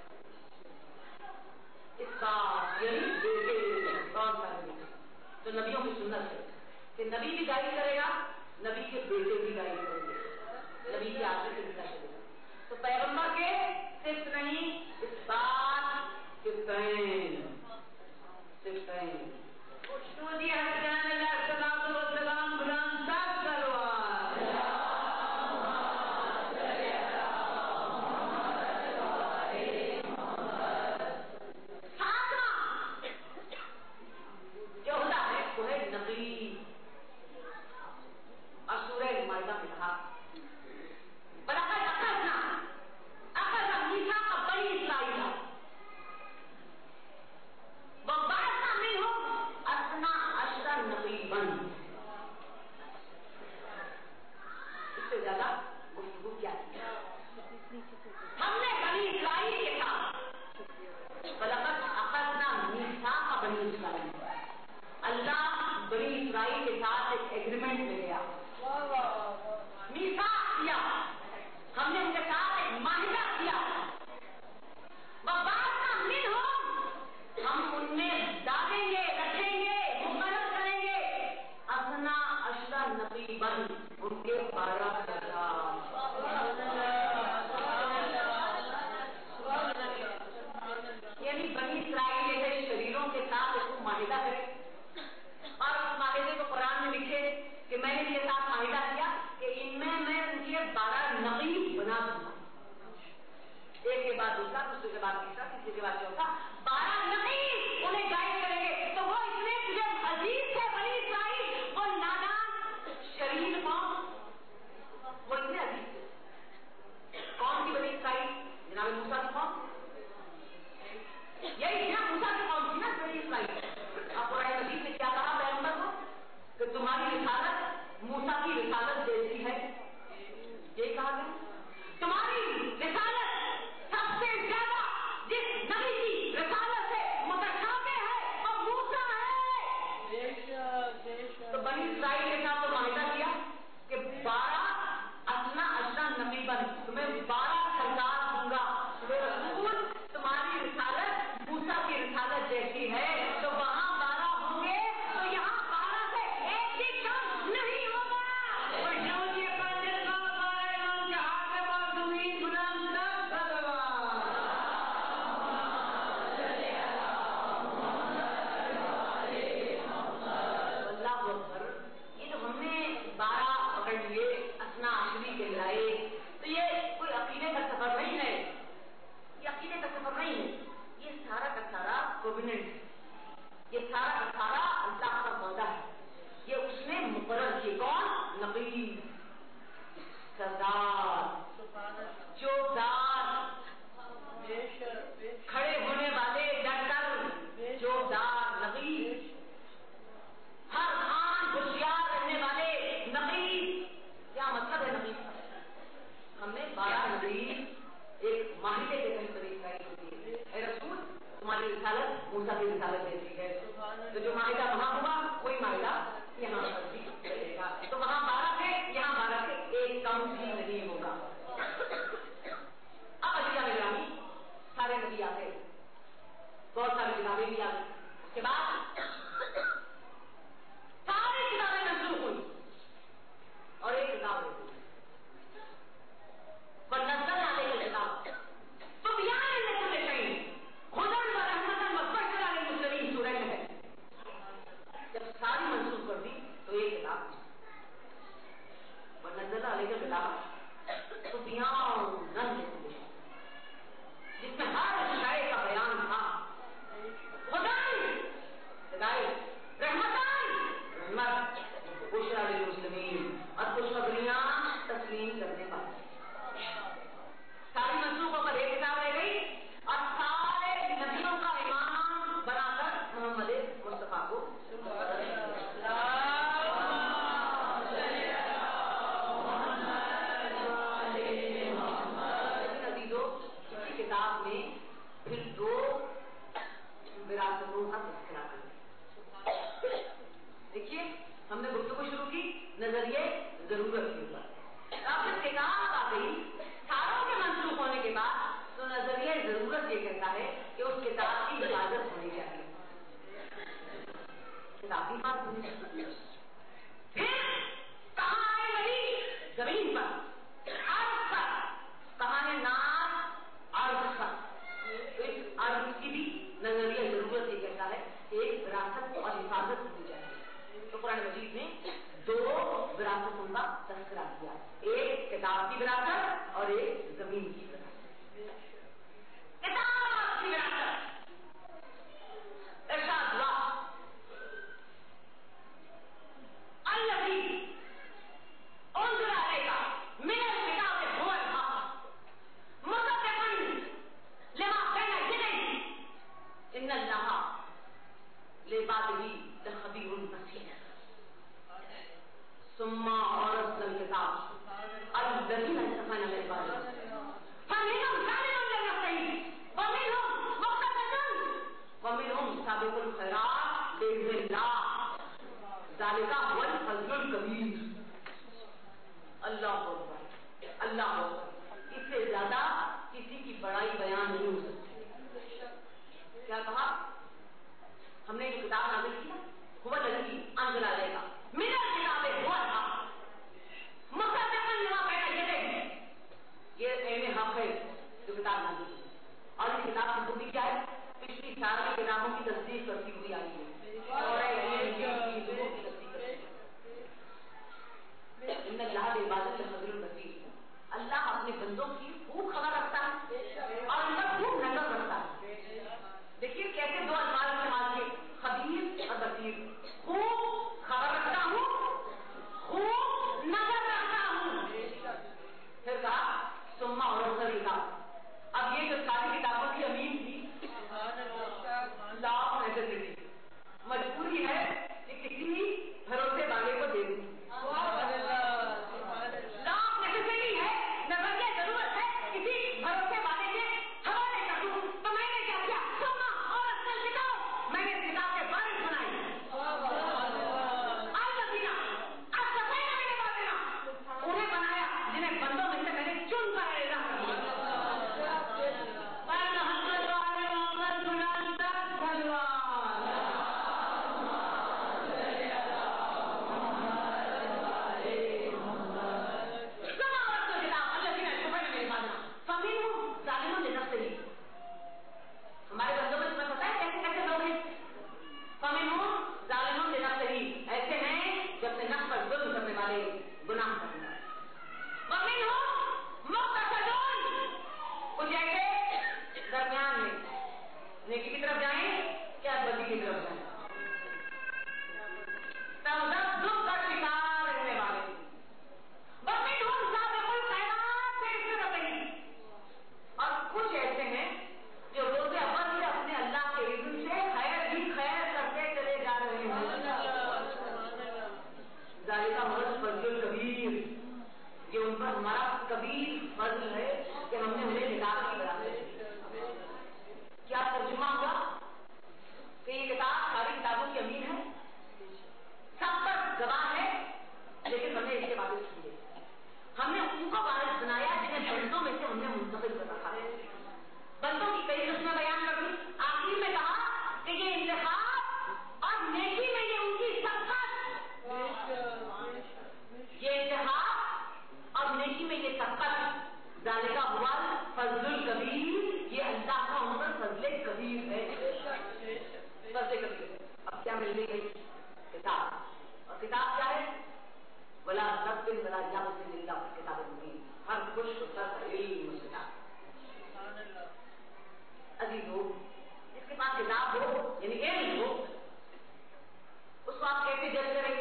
Speaker 1: اس بات یہی بیٹے کون سا ہے تو نبیوں کی سنت ہے کہ نبی بھی گائیڈ کرے گا، نبی کے بیٹے بھی گائیڈ کریں گے، نبی کے آگے سے بھی گائیڈ کرے گا. تو پیغمبر کے صرف نہیں، اس بات صرفین صرفین خوشنودی حسین علیہ السلام والسلام غلام صاحب سرور ساتواں جو ہوتا ہے وہ ہے نقلی. اور سورہ مائدہ میں کہا بلکہ اخذنا اخذ میثاق بنی اسرائیل وبعثنا منهم اثنا عشر نقیبا. اس سے زیادہ گفتگو کیا کی ہم نے بنی اسرائیل کے ساتھ. بلکہ اخذنا میثاق بنی اسرائیل، اللہ بنی اسرائیل کے ساتھ ایک ایگریمنٹ لے گیا، میثاق کیا. ہم نے ان کے ساتھ ایک معاہدہ کیا. وبعثنا منهم، ہم ان میں ڈالیں گے، رکھیں گے یعنی بنی اسرائیل کے شریروں کے ساتھ اس کو معاہدہ کرے اور اس معاہدے کو قرآن میں لکھے کہ میں نے ان کے ساتھ معاہدہ کیا کہ ان میں میں ان کے بارہ نقیب بنا دوں گا. ایک کے بعد دوسرا, دوسرے کے بعد تیسرا, تیسرے کے بعد چوتھا, بارہ نقیب انہیں گائیڈ کریں گے. تو وہ اتنے تجھے عزیز تھے بنی اسرائیل, وہ نادان شریر قوم, وہ اتنے عزیز تھے. کون سی بنی اسرائیل؟ جناب موسیٰ کی قوم. یہی نا موسیٰ کی قوم تھی نا بنی اسرائیل. اب قرآن مجید نے کیا کہا پیغمبر کو کہ تمہاری رسالت موسیٰ کی رسالت جیسی ہے. یہ کہا گیا تمہاری رسالت سب سے زیادہ جس نبی کی رسالت سے متشابہ ہے وہ موسیٰ ہے. تو بنی اسرائیل کے ساتھ تو معاہدہ کیا کہ بارہ اثنا اشرا نقیباً تمہیں بارہ سردار دوں گا. رسول تمہاری رسالت موسیٰ کی رسالت جیسی ہے تو وہاں بارہ ہوں گے تو یہاں بارہ سے ایک بھی کم نہیں ہوگا. بارہ پکڑ لیے اثنا عشری کے لائے تو یہ کوئی عقیدے کا سفر نہیں ہے. یہ عقیدے کا سفر نہیں ہے. یہ سارا کا سارا کوبیننٹ ہے. یہ سارا کا سارا اللہ کا وعدہ ہے. یہ اس نے مقرر کیے. کون؟ نقیب, سردار, چوکدار, کھڑے ہونے والے, ڈاکٹر, چوکدار, نقیب, ہر آن ہوشیار رہنے والے نقیب. کیا مطلب ہے نقیب کا؟ ہم نے بارہ نقیب ایک معاہدے کے تحت طریقہ ہوتی ہے. اے رسول تمہاری رسالت موسیٰ کی رسالت جیسی ہے. تو جو معاہدہ وہاں ہوا وہی معاہدہ یہاں پر بھی چلے گا. تو وہاں بارہ تھے, یہاں بارہ سے ایک کم بھی نہیں ہوگا. اب عزیزہ گرامی سارے نبی آ گئے, بہت ساری کتابیں بھی آ گئی. اس کے بعد ساری کتابیں منسوخ ہوئی اور ایک کتاب ہوئی نزل علیہ الکتاب تبیان لکل شیء ہدی و رحمۃ و بشرا للمسلمین سورہ میں ہے. جب ساری منسوخ کر دی تو ایک کتاب نزل علیہ الکتاب تبیان لکل شیء جس میں ہر شے کا بیان تھا. ہدی ہدایت, رحمتان رحمت, بشرا للمسلمین اور خوشخبریاں تسلیم کرنے والے. ساری منسوخوں پر ایک کتاب رہ گئی اور سارے نبیوں کا امام بنا کر محمد مصطفیٰ کو اسی کتاب میں پھر دو وراثتوں کا تذکرہ کر. دیکھیے ہم نے گفتگو شروع کی نظریے ضرورت کے اوپر. اب جب کتاب آ گئی ساروں کے منسوخ ہونے کے بعد تو نظریہ ضرورت یہ کہتا ہے کہ اس کتاب کی اجازت ہونی چاہیے. کتاب کی بات ہونی چاہیے. پھر کہاں آئے نبی؟ زمین پر, عرض پر. کہاں ہے ناز؟ عرض پر. اس عرض کی بھی نظریہ ضرورت یہ کہتا ہے کہ ایک وراثت اور حفاظت ہونی چاہیے. تو قرآن مجید نے دو وراثتوں کا تذکرہ کیا, ایک کتاب کی وراثت اور ایک زمین کی وراثت. کتاب کی وراثت ارشاد ہوا الذی انزل علیک من الکتاب هو الحق مصدقا لما بین یدیہ ان اللہ لعباده لخبیر بصیر. ثم اورثنا الكتاب الذين اصطفينا من عبادنا فمنهم ظالم لنفسه ومنهم مقتصد ومنهم سابق الخيرات بإذن الله ذلك هو الفضل الكبير. اللہ اکبر, اللہ اکبر. اس سے زیادہ کسی کی بڑائی بیان نہیں ہو سکتی. کیا کہا ہم نے جو کتاب نازل کی هو الذي انزل عليك من الكتاب هو الحق مصدقا नेसेसिटी, मजबूरी है कि किसी भरोसे वाले को दे दूं। लॉ ऑफ नेसेसिटी है, नजरिया जरूरत है किसी भरोसे वाले के हवाले कर दूं। तो मैंने क्या किया, सोना और असल किताब, मैंने किताब के बारे में सुनाई। आज मदीना आज सफेद मैंने बात देना उन्हें बनाया जिन्हें बंदों में से मैंने चुन कर लेना। हमारे बंदों में तुम्हें पता है कैसे कैसे लोग हैं? फमिनहुम ज़ालिमुन लिनफ्सिही, ऐसे हैं जो अपने नफ्स पर जुल्म करने वाले, गुनाह करने वाले। वमिनहुम मुक़तसिदुन, कुछ ऐसे दरमियान में नेकी की तरफ जाएं क्या बदी की तरफ जाएं, तज़ब्ज़ुब का शिकार रहने वाले। वमिनहुम साबिक़ुल खैरात से इसमें नहीं, और कुछ ऐसे हैं जो रोज़े अव्वल से अपने अल्लाह के इज़्न से खैर ही खैर करते चले जा रहे हैं। ज़ालिका हुवल फज़्लुल कबीर, ये उन पर हमारा कबीर फज़्ल है कि हमने उन्हें किताब की बराबर की। क्या तर्जुमा हुआ कि ये किताब सारी किताबों की अमीन है, सब पर गवाह है, लेकिन हमने इसके वारिस किए, हमने उनको वारिस बनाया जिन्हें बंदों में से हमने मुंतखब कर रखा है। बंदों की कई किस्में बयान कर दी, आखिर में कहा कि ये इंतखाब और नेकी में ये उनकी सबकत, ये इंतखाब और नेकी में ये सबकत, ज़ालिका हुवल फज़्लुल कबीर, ये अल्लाह का उन पर फज़्ले कबीर है, फज़्ले कबीर। अब क्या मिल गई? किताब। और किताब क्या है? वला तक़दिम वला याबसिन इल्ला किताब मुबीन, हर खुश सर इल्म किताब। अजीज हो, जिसके पास किताब हो यानी इल्म हो, उसको आप कैसे जज करेंगे?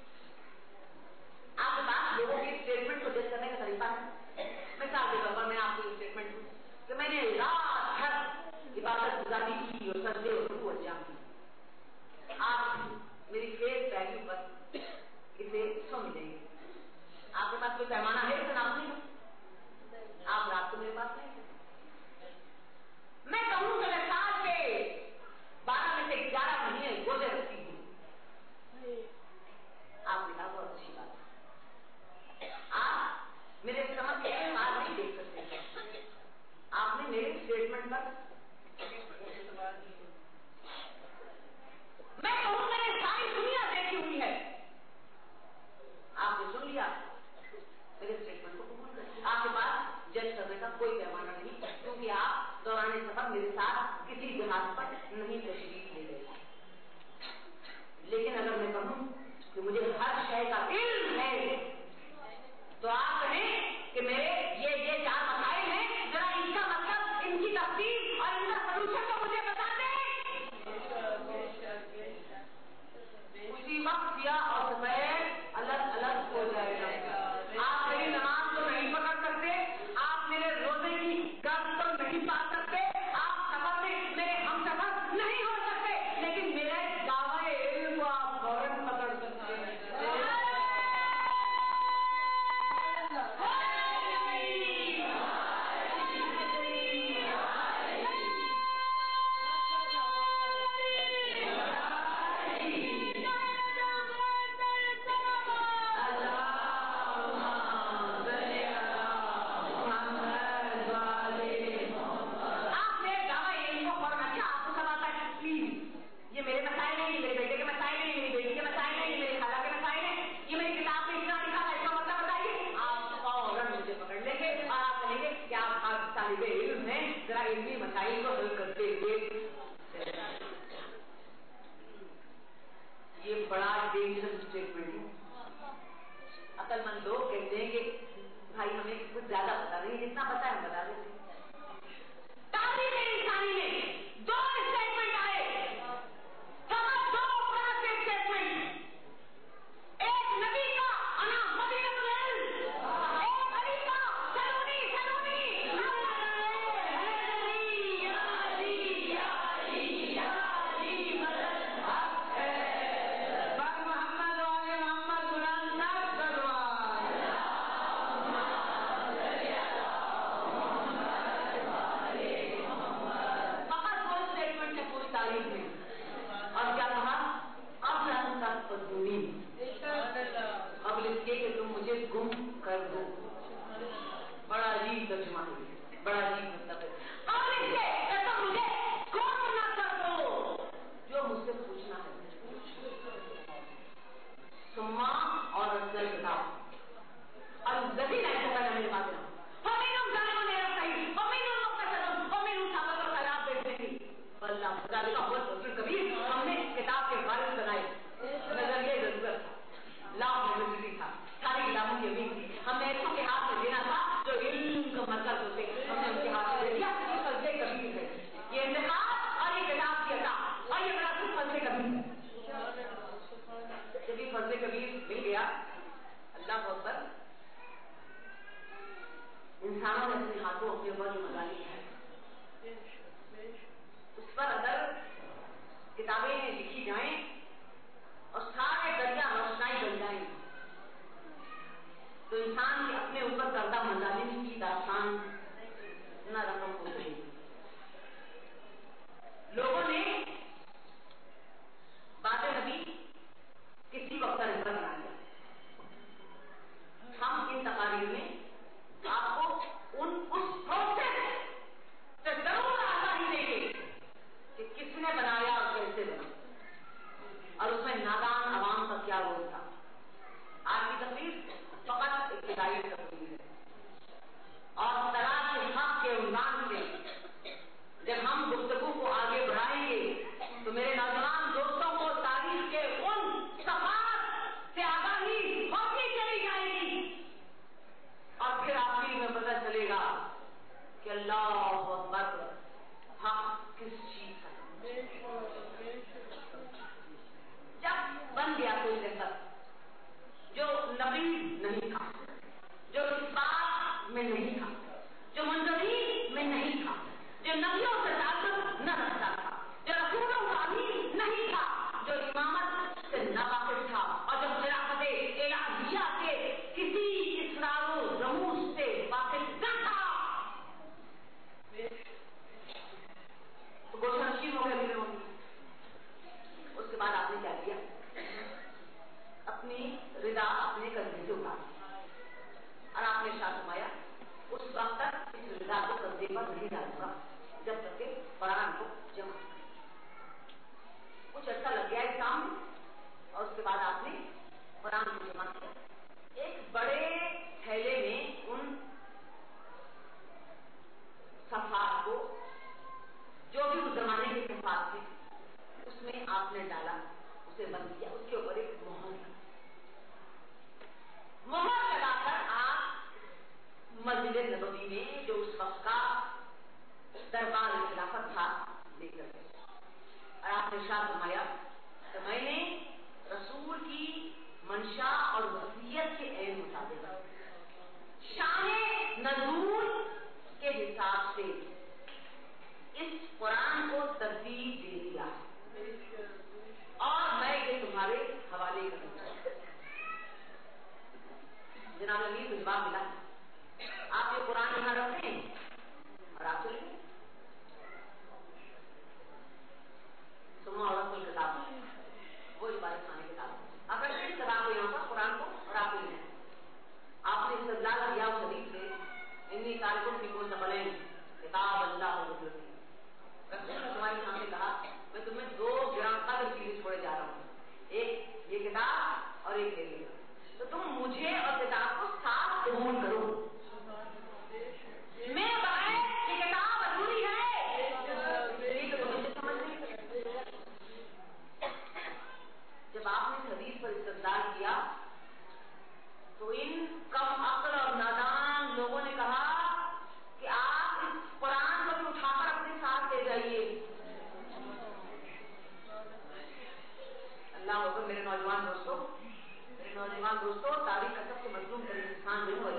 Speaker 1: आपके पास लोगों के स्टेटमेंट को जज करने का तरीका है। मिसाल के तौर पर मैं आपको स्टेटमेंट दूं कि मैंने रात भर इबादत गुजारी की और सजदे और रुकू अंजाम दी, आप मेरी फेस वैल्यू पर इसे सुन लेंगे। आपके पास कोई पैमाना है इसे नापने का? आप रात को मेरे पास नहीं। मैं कहूँ कि मैं साल के बारह में से ग्यारह महीने रोजे रखती हूँ, आपने कहा बहुत अच्छी बात है, आप मेरे समझ के बात नहीं देख सकते, आपने मेरे स्टेटमेंट पर मैं कहूँ मैंने सारी दुनिया देखी हुई है, आपने सुन लिया, मेरे स्टेटमेंट को कबूल कर लिया। आपके पास जज करने का कोई पैमाना नहीं, क्योंकि आप दौरान सफर मेरे साथ किसी जहाज पर नहीं तशरीफ ले गए। लेकिन अगर मैं कहूँ कि मुझे हर शय का इल्म है, तो आप कहें कि मेरे ये ये चार मसाइल हैं, जरा इनका मतलब, इनकी तफसील और इनका सलूशन तो मुझे बता दें। उसी वक्त किया और सफेद अलग अलग हो जाएगा। आप मेरी नमाज तो नहीं पकड़ सकते, आप मेरे रोजे की गर्द तो नहीं पा सकते, आप सफर में मेरे हम सफर नहीं हो सकते, लेकिन मेरे दावे इल्म को आप फौरन पकड़ सकते हैं। जरा इल्मी मसाइल को हल करते हुए, ये बड़ा डेंजरस स्टेटमेंट है। अकलमंद लोग कहते हैं कि भाई हमें कुछ ज्यादा पता नहीं, जितना पता है हम बता देते। तारीख इंसानी में दो स्टेटमेंट आए, समझ दो अफराद के स्टेटमेंट, एक नबी का अना मदीनतुल इल्म, एक अली का सलूनी सलूनी। या अली या अली या अली या अली सुम्मा और रसल किताब الذين يتقون من الباطل فمنهم ظالم لنفسه ومنهم مقتصد ومنهم سابق الخيرات بإذنه والله ذلك هو الفضل الكبير. ہم نے کتاب کے وارث بنائے. نظریہ ضرورت تھا, لا یونیورسٹی تھا, ساری کتابوں کی امید تھی. ہم نے ایسوں کے ہاتھ میں دینا تھا جو علم کا مرکز ہوتے, ہم نے ان کے ہاتھ میں دے دیا. یہ فضل کبیر ہے, یہ انتخاب اور یہ کتاب کی عطا اور یہ بڑا فضل کبیر ہے. جب یہ فضل کبیر مل گیا, اللہ کو اکبر, انسانوں نے اپنے ہاتھوں اپنے اوپر جو مزہ لی ہے اس پر اگر کتابیں لکھی جائیں اور سارے دریا روشنائی بن جائیں تو انسان کے اپنے اوپر کردہ مظالم کی داستان نہ رقم ہو گئی. لوگوں نے بات نبی کسی وقت کا رشتہ بنا لیا. ہم ان تقاریر میں آپ کو ان اس پروسیس سے ضرور آگاہی دیں گے کہ کس نے بنایا اور کیسے بنا اور اس میں نادان عوام کا کیا رول تھا. آج کی تقریر فقط ابتدائی تقریر ہے اور تلاش حق کے عنوان سے جب ہم گفتگو کو آگے بڑھائیں گے تو میرے نوجوان دوستوں کو تاریخ کے ان صفحات سے آگاہی ہوتی چلی جائے گی اور پھر آخر میں پتہ چلے گا کہ اللہ اکبر حق کس چیز کا. جب بن گیا کوئی لفظ جو نبی نہیں تھا, جو اس بات میں نہیں تھا, جو منظری میں نہیں تھا, جو نبیوں سے تعلق نہ رکھتا تھا, جو رسولوں کا امین نہیں تھا, جو امامت سے نہ واقف تھا اور جو خلافت الہیہ کے کسی اسرار و رموز سے واقف نہ تھا, تو گوشہ نشین ہو گئے میرے ہوگی. اس کے بعد آپ نے کیا کیا؟ اپنی رضا اپنے قدمے سے اٹھا اور آپ نے ارشاد فرمایا اس وقت تک اس رضا کو قبضے پر نہیں ڈالوں گا جب تک کہ قرآن کو جمع. کچھ عرصہ لگ گیا اس کام اور اس کے بعد آپ نے قرآن کو جمع کیا. ایک بڑے تھیلے میں ان صفحات کو جو بھی اس زمانے کے صفحات تھے اس میں آپ نے ڈالا, اسے بند کیا, اس کے اوپر ایک مہر مہر لگا کر آپ مسجد نبوی میں جو اس وقت کا دربار خلافت تھا لے کر گئے اور آپ نے ارشاد فرمایا کہ میں نے رسول کی منشا اور وصیت کے عین مطابق شان نزول کے حساب سے اس قرآن کو ترتیب دے دیا اور میں یہ تمہارے حوالے کروں گا. جناب امیر کو جواب ملا, آپ یہ قرآن یہاں رکھتے ہیں اور آپ چلیں گے سما عورت کو کتاب وہ عبادت خانے کتاب آپ رکھتے ہیں کتاب کو یہاں پر قرآن کو اور آپ لیں. آپ نے استدلال کیا اس حدیث سے انی طالب کی کو سبلین کتاب اللہ رسول رسول نے تمہارے سامنے کہا میں تمہیں دو گرام قدر چیز چھوڑے جا رہا ہوں, ایک یہ کتاب اور ایک یہ, تو تم مجھے اور کتاب کو ساتھ قبول کرو. میں بغیر یہ کتاب ادھوری ہے تو مجھے سمجھ نہیں. جب آپ نے اس حدیث پر استدلال کیا تو ان کم عقل اور نادان لوگوں نے کہا کہ آپ اس قرآن کو بھی اٹھا کر اپنے ساتھ لے جائیے. اللہ ہوگا میرے نوجوان دوستوں, میرے نوجوان دوستوں تاریخ کا سب سے مظلوم ترین انسان جو ہے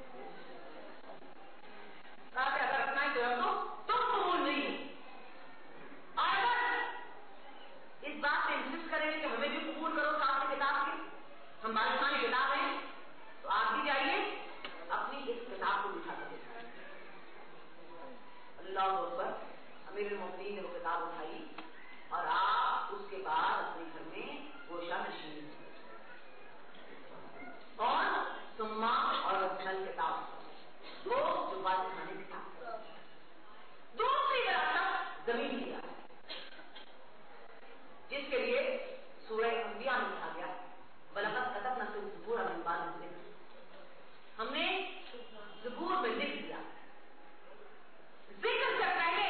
Speaker 1: اگر اپنا ہی تو تم قبول نہیں اور اگر اس بات سے انسسٹ کریں گے کہ ہمیں بھی قبول کرو ساتھ کتاب کی, ہم پاکستانی کتاب ہیں تو آپ بھی جائیے اپنی اس کتاب کو دکھا سکیں. اللہ اکبر, امیر المومنین نے وہ کتاب اٹھائی اور آپ اس کے بعد اپنے گھر میں گوشہ نشین اور سما اور رسل کتاب وہ جو بات کھانے کی تھا. دوسری وراثت زمین کیا جس کے لیے سورہ انبیاء میں کہا گیا وَلَقَدْ زبور ابھی بات ذکر ہم نے زبور میں لکھ دیا ذکر سے پہلے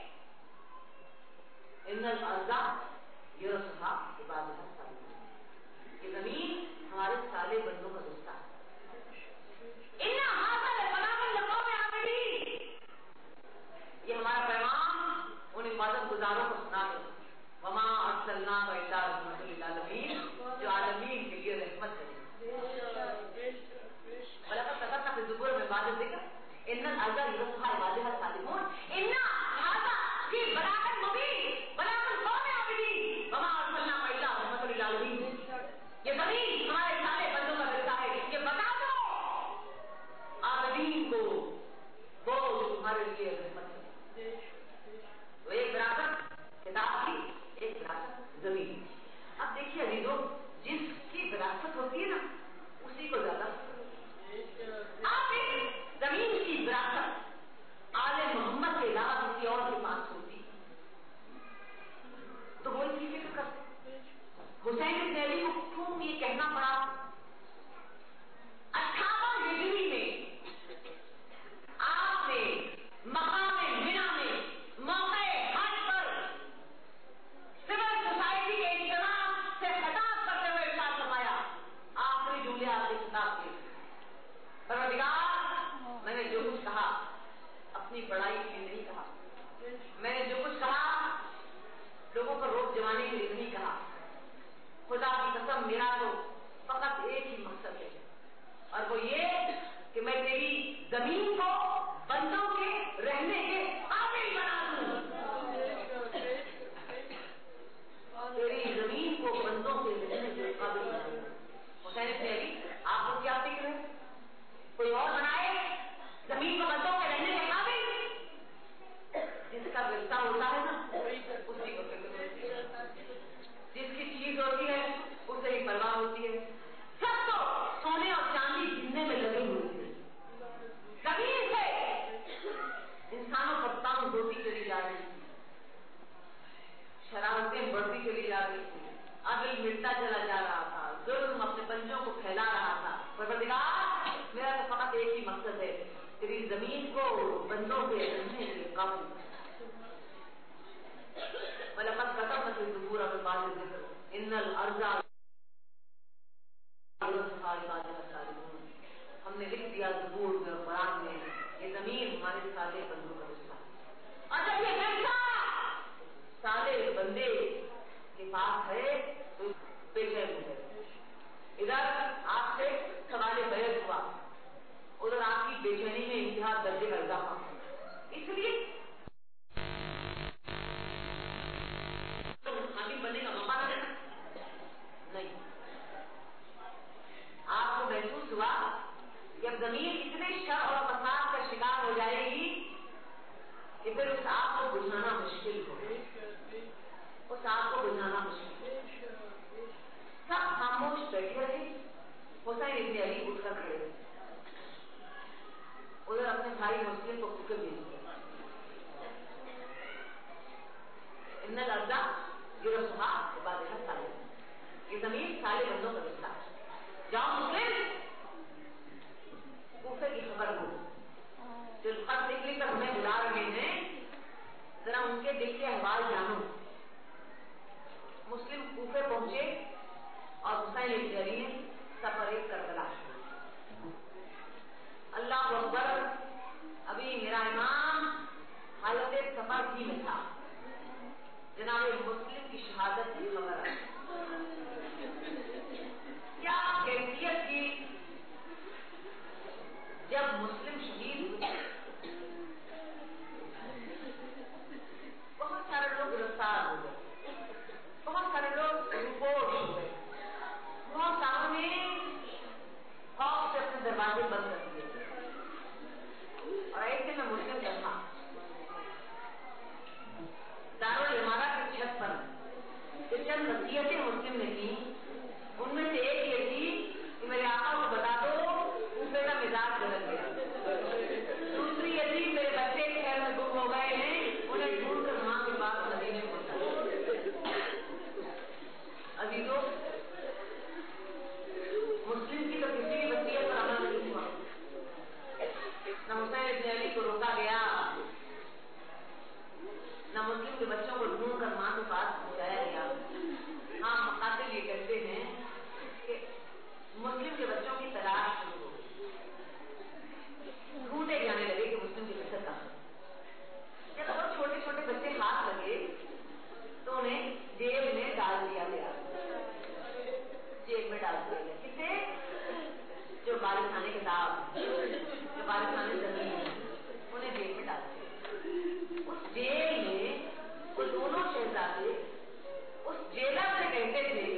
Speaker 1: ان الارض یرثها عبادها الصالحون یہ زمین ہمارے صالح بندوں کا رستہ ہے ان هذا لبلاغ لقوم عاملین یہ ہمارا پیغام ان عبادت گزاروں کو سنا دو وما ارسلناک الا رحمۃ للعالمین جو عالمین کے لیے رحمت ہے ولقد كتبنا في الزبور من بعد الذكر ان الارض يرثها عبادها الصالحون ان هذا في بلاغ مبين بلاغ القوم عابدين وما ارسلناك الا رحمۃ للعالمین یہ زمین ہمارے سارے بندوں کا رستہ ہے یہ بتا دو عابدین کو وہ تمہارے لیے رحمت ہے وہ ایک وراثت کتاب کی ایک وراثت زمین اب دیکھیے عزیزو جس کی وراثت ہوتی ہے نا اسی کو زیادہ آپ ایک زمین کی وراثت آل محمد کے علاوہ کسی اور کے پاس ہوتی تو وہ اس کی فکر کرتے حسین بن علی کو کیوں یہ کہنا پڑا اٹھاون ہجری میں آپ نے مقام منا میں موقع حج پر سول سوسائٹی کے اجتماع سے خطاب کرتے ہوئے ارشاد فرمایا آخری جملے آپ کے خطاب کے پروردگار میں نے جو کچھ کہا اپنی بڑائی کے لیے نہیں کہا میں نے جو کچھ کہا لوگوں کو روک جمانے کے لیے نہیں کہا خدا کی قسم میرا تو فقط ایک ہی مقصد ہے اور وہ یہ کہ میں تیری زمین کو بندوں کے رہنے کے قابل بنا دوں تیری زمین کو بندوں کے رہنے کے قابل بنا دوں حسین بن علی آپ کو کیا فکر ہے کوئی اور بنائے زمین کو بندوں کے رہنے کے قابل جس کا رشتہ ہوتا ہے نا اسی کو فکر ہوتی ہے جس کی چیز ہوتی ہے اسے ہی پرواہ ہوتی ہے سب تو سونے اور چاندی گننے میں لگے ہوئے ہیں زمین سے انسانوں پر تنگ ہوتی چلی جا رہی تھی شرارتیں بڑھتی چلی جا رہی تھی عدل مٹتا چلا جا رہا تھا ظلم اپنے بنجوں کو پھیلا رہا تھا پروردگار میرا تو فقط ایک ہی مقصد ہے تیری زمین کو بندوں کے رہنے کے قابل ولقد كتبنا في الزبور من بعد الذكر ان الارض يرثها عبادنا الصالحون ہم نے لکھ دیا زبور میں اور قرآن میں یہ زمین ہمارے صالح بندوں کا رشتہ ہے اور جب یہ رشتہ صالح بندے کے پاس ہے تو بے چین ہو گئے ادھر آپ سے سوال بیعت ہوا ادھر آپ کی بے چینی میں انتہا درجے کا اضافہ اس لیے حاکم بننے کا موقع نہ دینا نہیں آپ کو محسوس ہوا کہ اب زمین اتنے شر اور فساد کا شکار ہو جائے گی کہ پھر اس آگ کو بجھانا مشکل ہو اس آگ کو بجھانا مشکل سب خاموش بیٹھے رہے حسین ابن علی اٹھ کر کھڑے ادھر اپنے بھائی مسلم کو فکر بھی دیا ان الارض یرثها عبادها الصالحون یہ زمین صالح بندوں کا رشتہ ہے جاؤ مسلم کوفے کی خبر ہو جو خط لکھ لکھ کر ہمیں بلا رہے ہیں ذرا ان کے دل کے احوال جانو مسلم کوفے پہنچے اور حسین ابن علی نے سفر ایک کربلا اللہ اکبر ابھی میرا امام حالت سفر ہی میں تھا جناب مسلم کی شہادت کی خبر ہے کیا کیفیت کی جب مسلم شہید ہوئے بہت سارے لوگ گرفتار ہو گئے بہت سارے لوگ رپورٹ ہو گئے بہت ساروں نے خوف سے اپنے دروازے بند کر دیے اور ایسے میں مسلم کا تھا دارالعمارت کی چھت پر جو چند وصیتیں مسلم نے کی ان میں سے ایک یہ تھی کہ میرے آقا کو بتا دو کوفے کا مزاج بدل گیا دوسری یہ تھی میرے بچے شہر میں گم ہو گئے ہیں انہیں ڈھونڈ کر وہاں کے پاس مدینے پہنچا عزیزو डाल दिया गया, जेल में डाल दिया गया। किसे? जो वारिस खाने किताब, जो वारिस खाने जमीन, उन्हें जेल में डाल दिया। उस जेल में वो दोनों शहजादे उस जेलर से कहते थे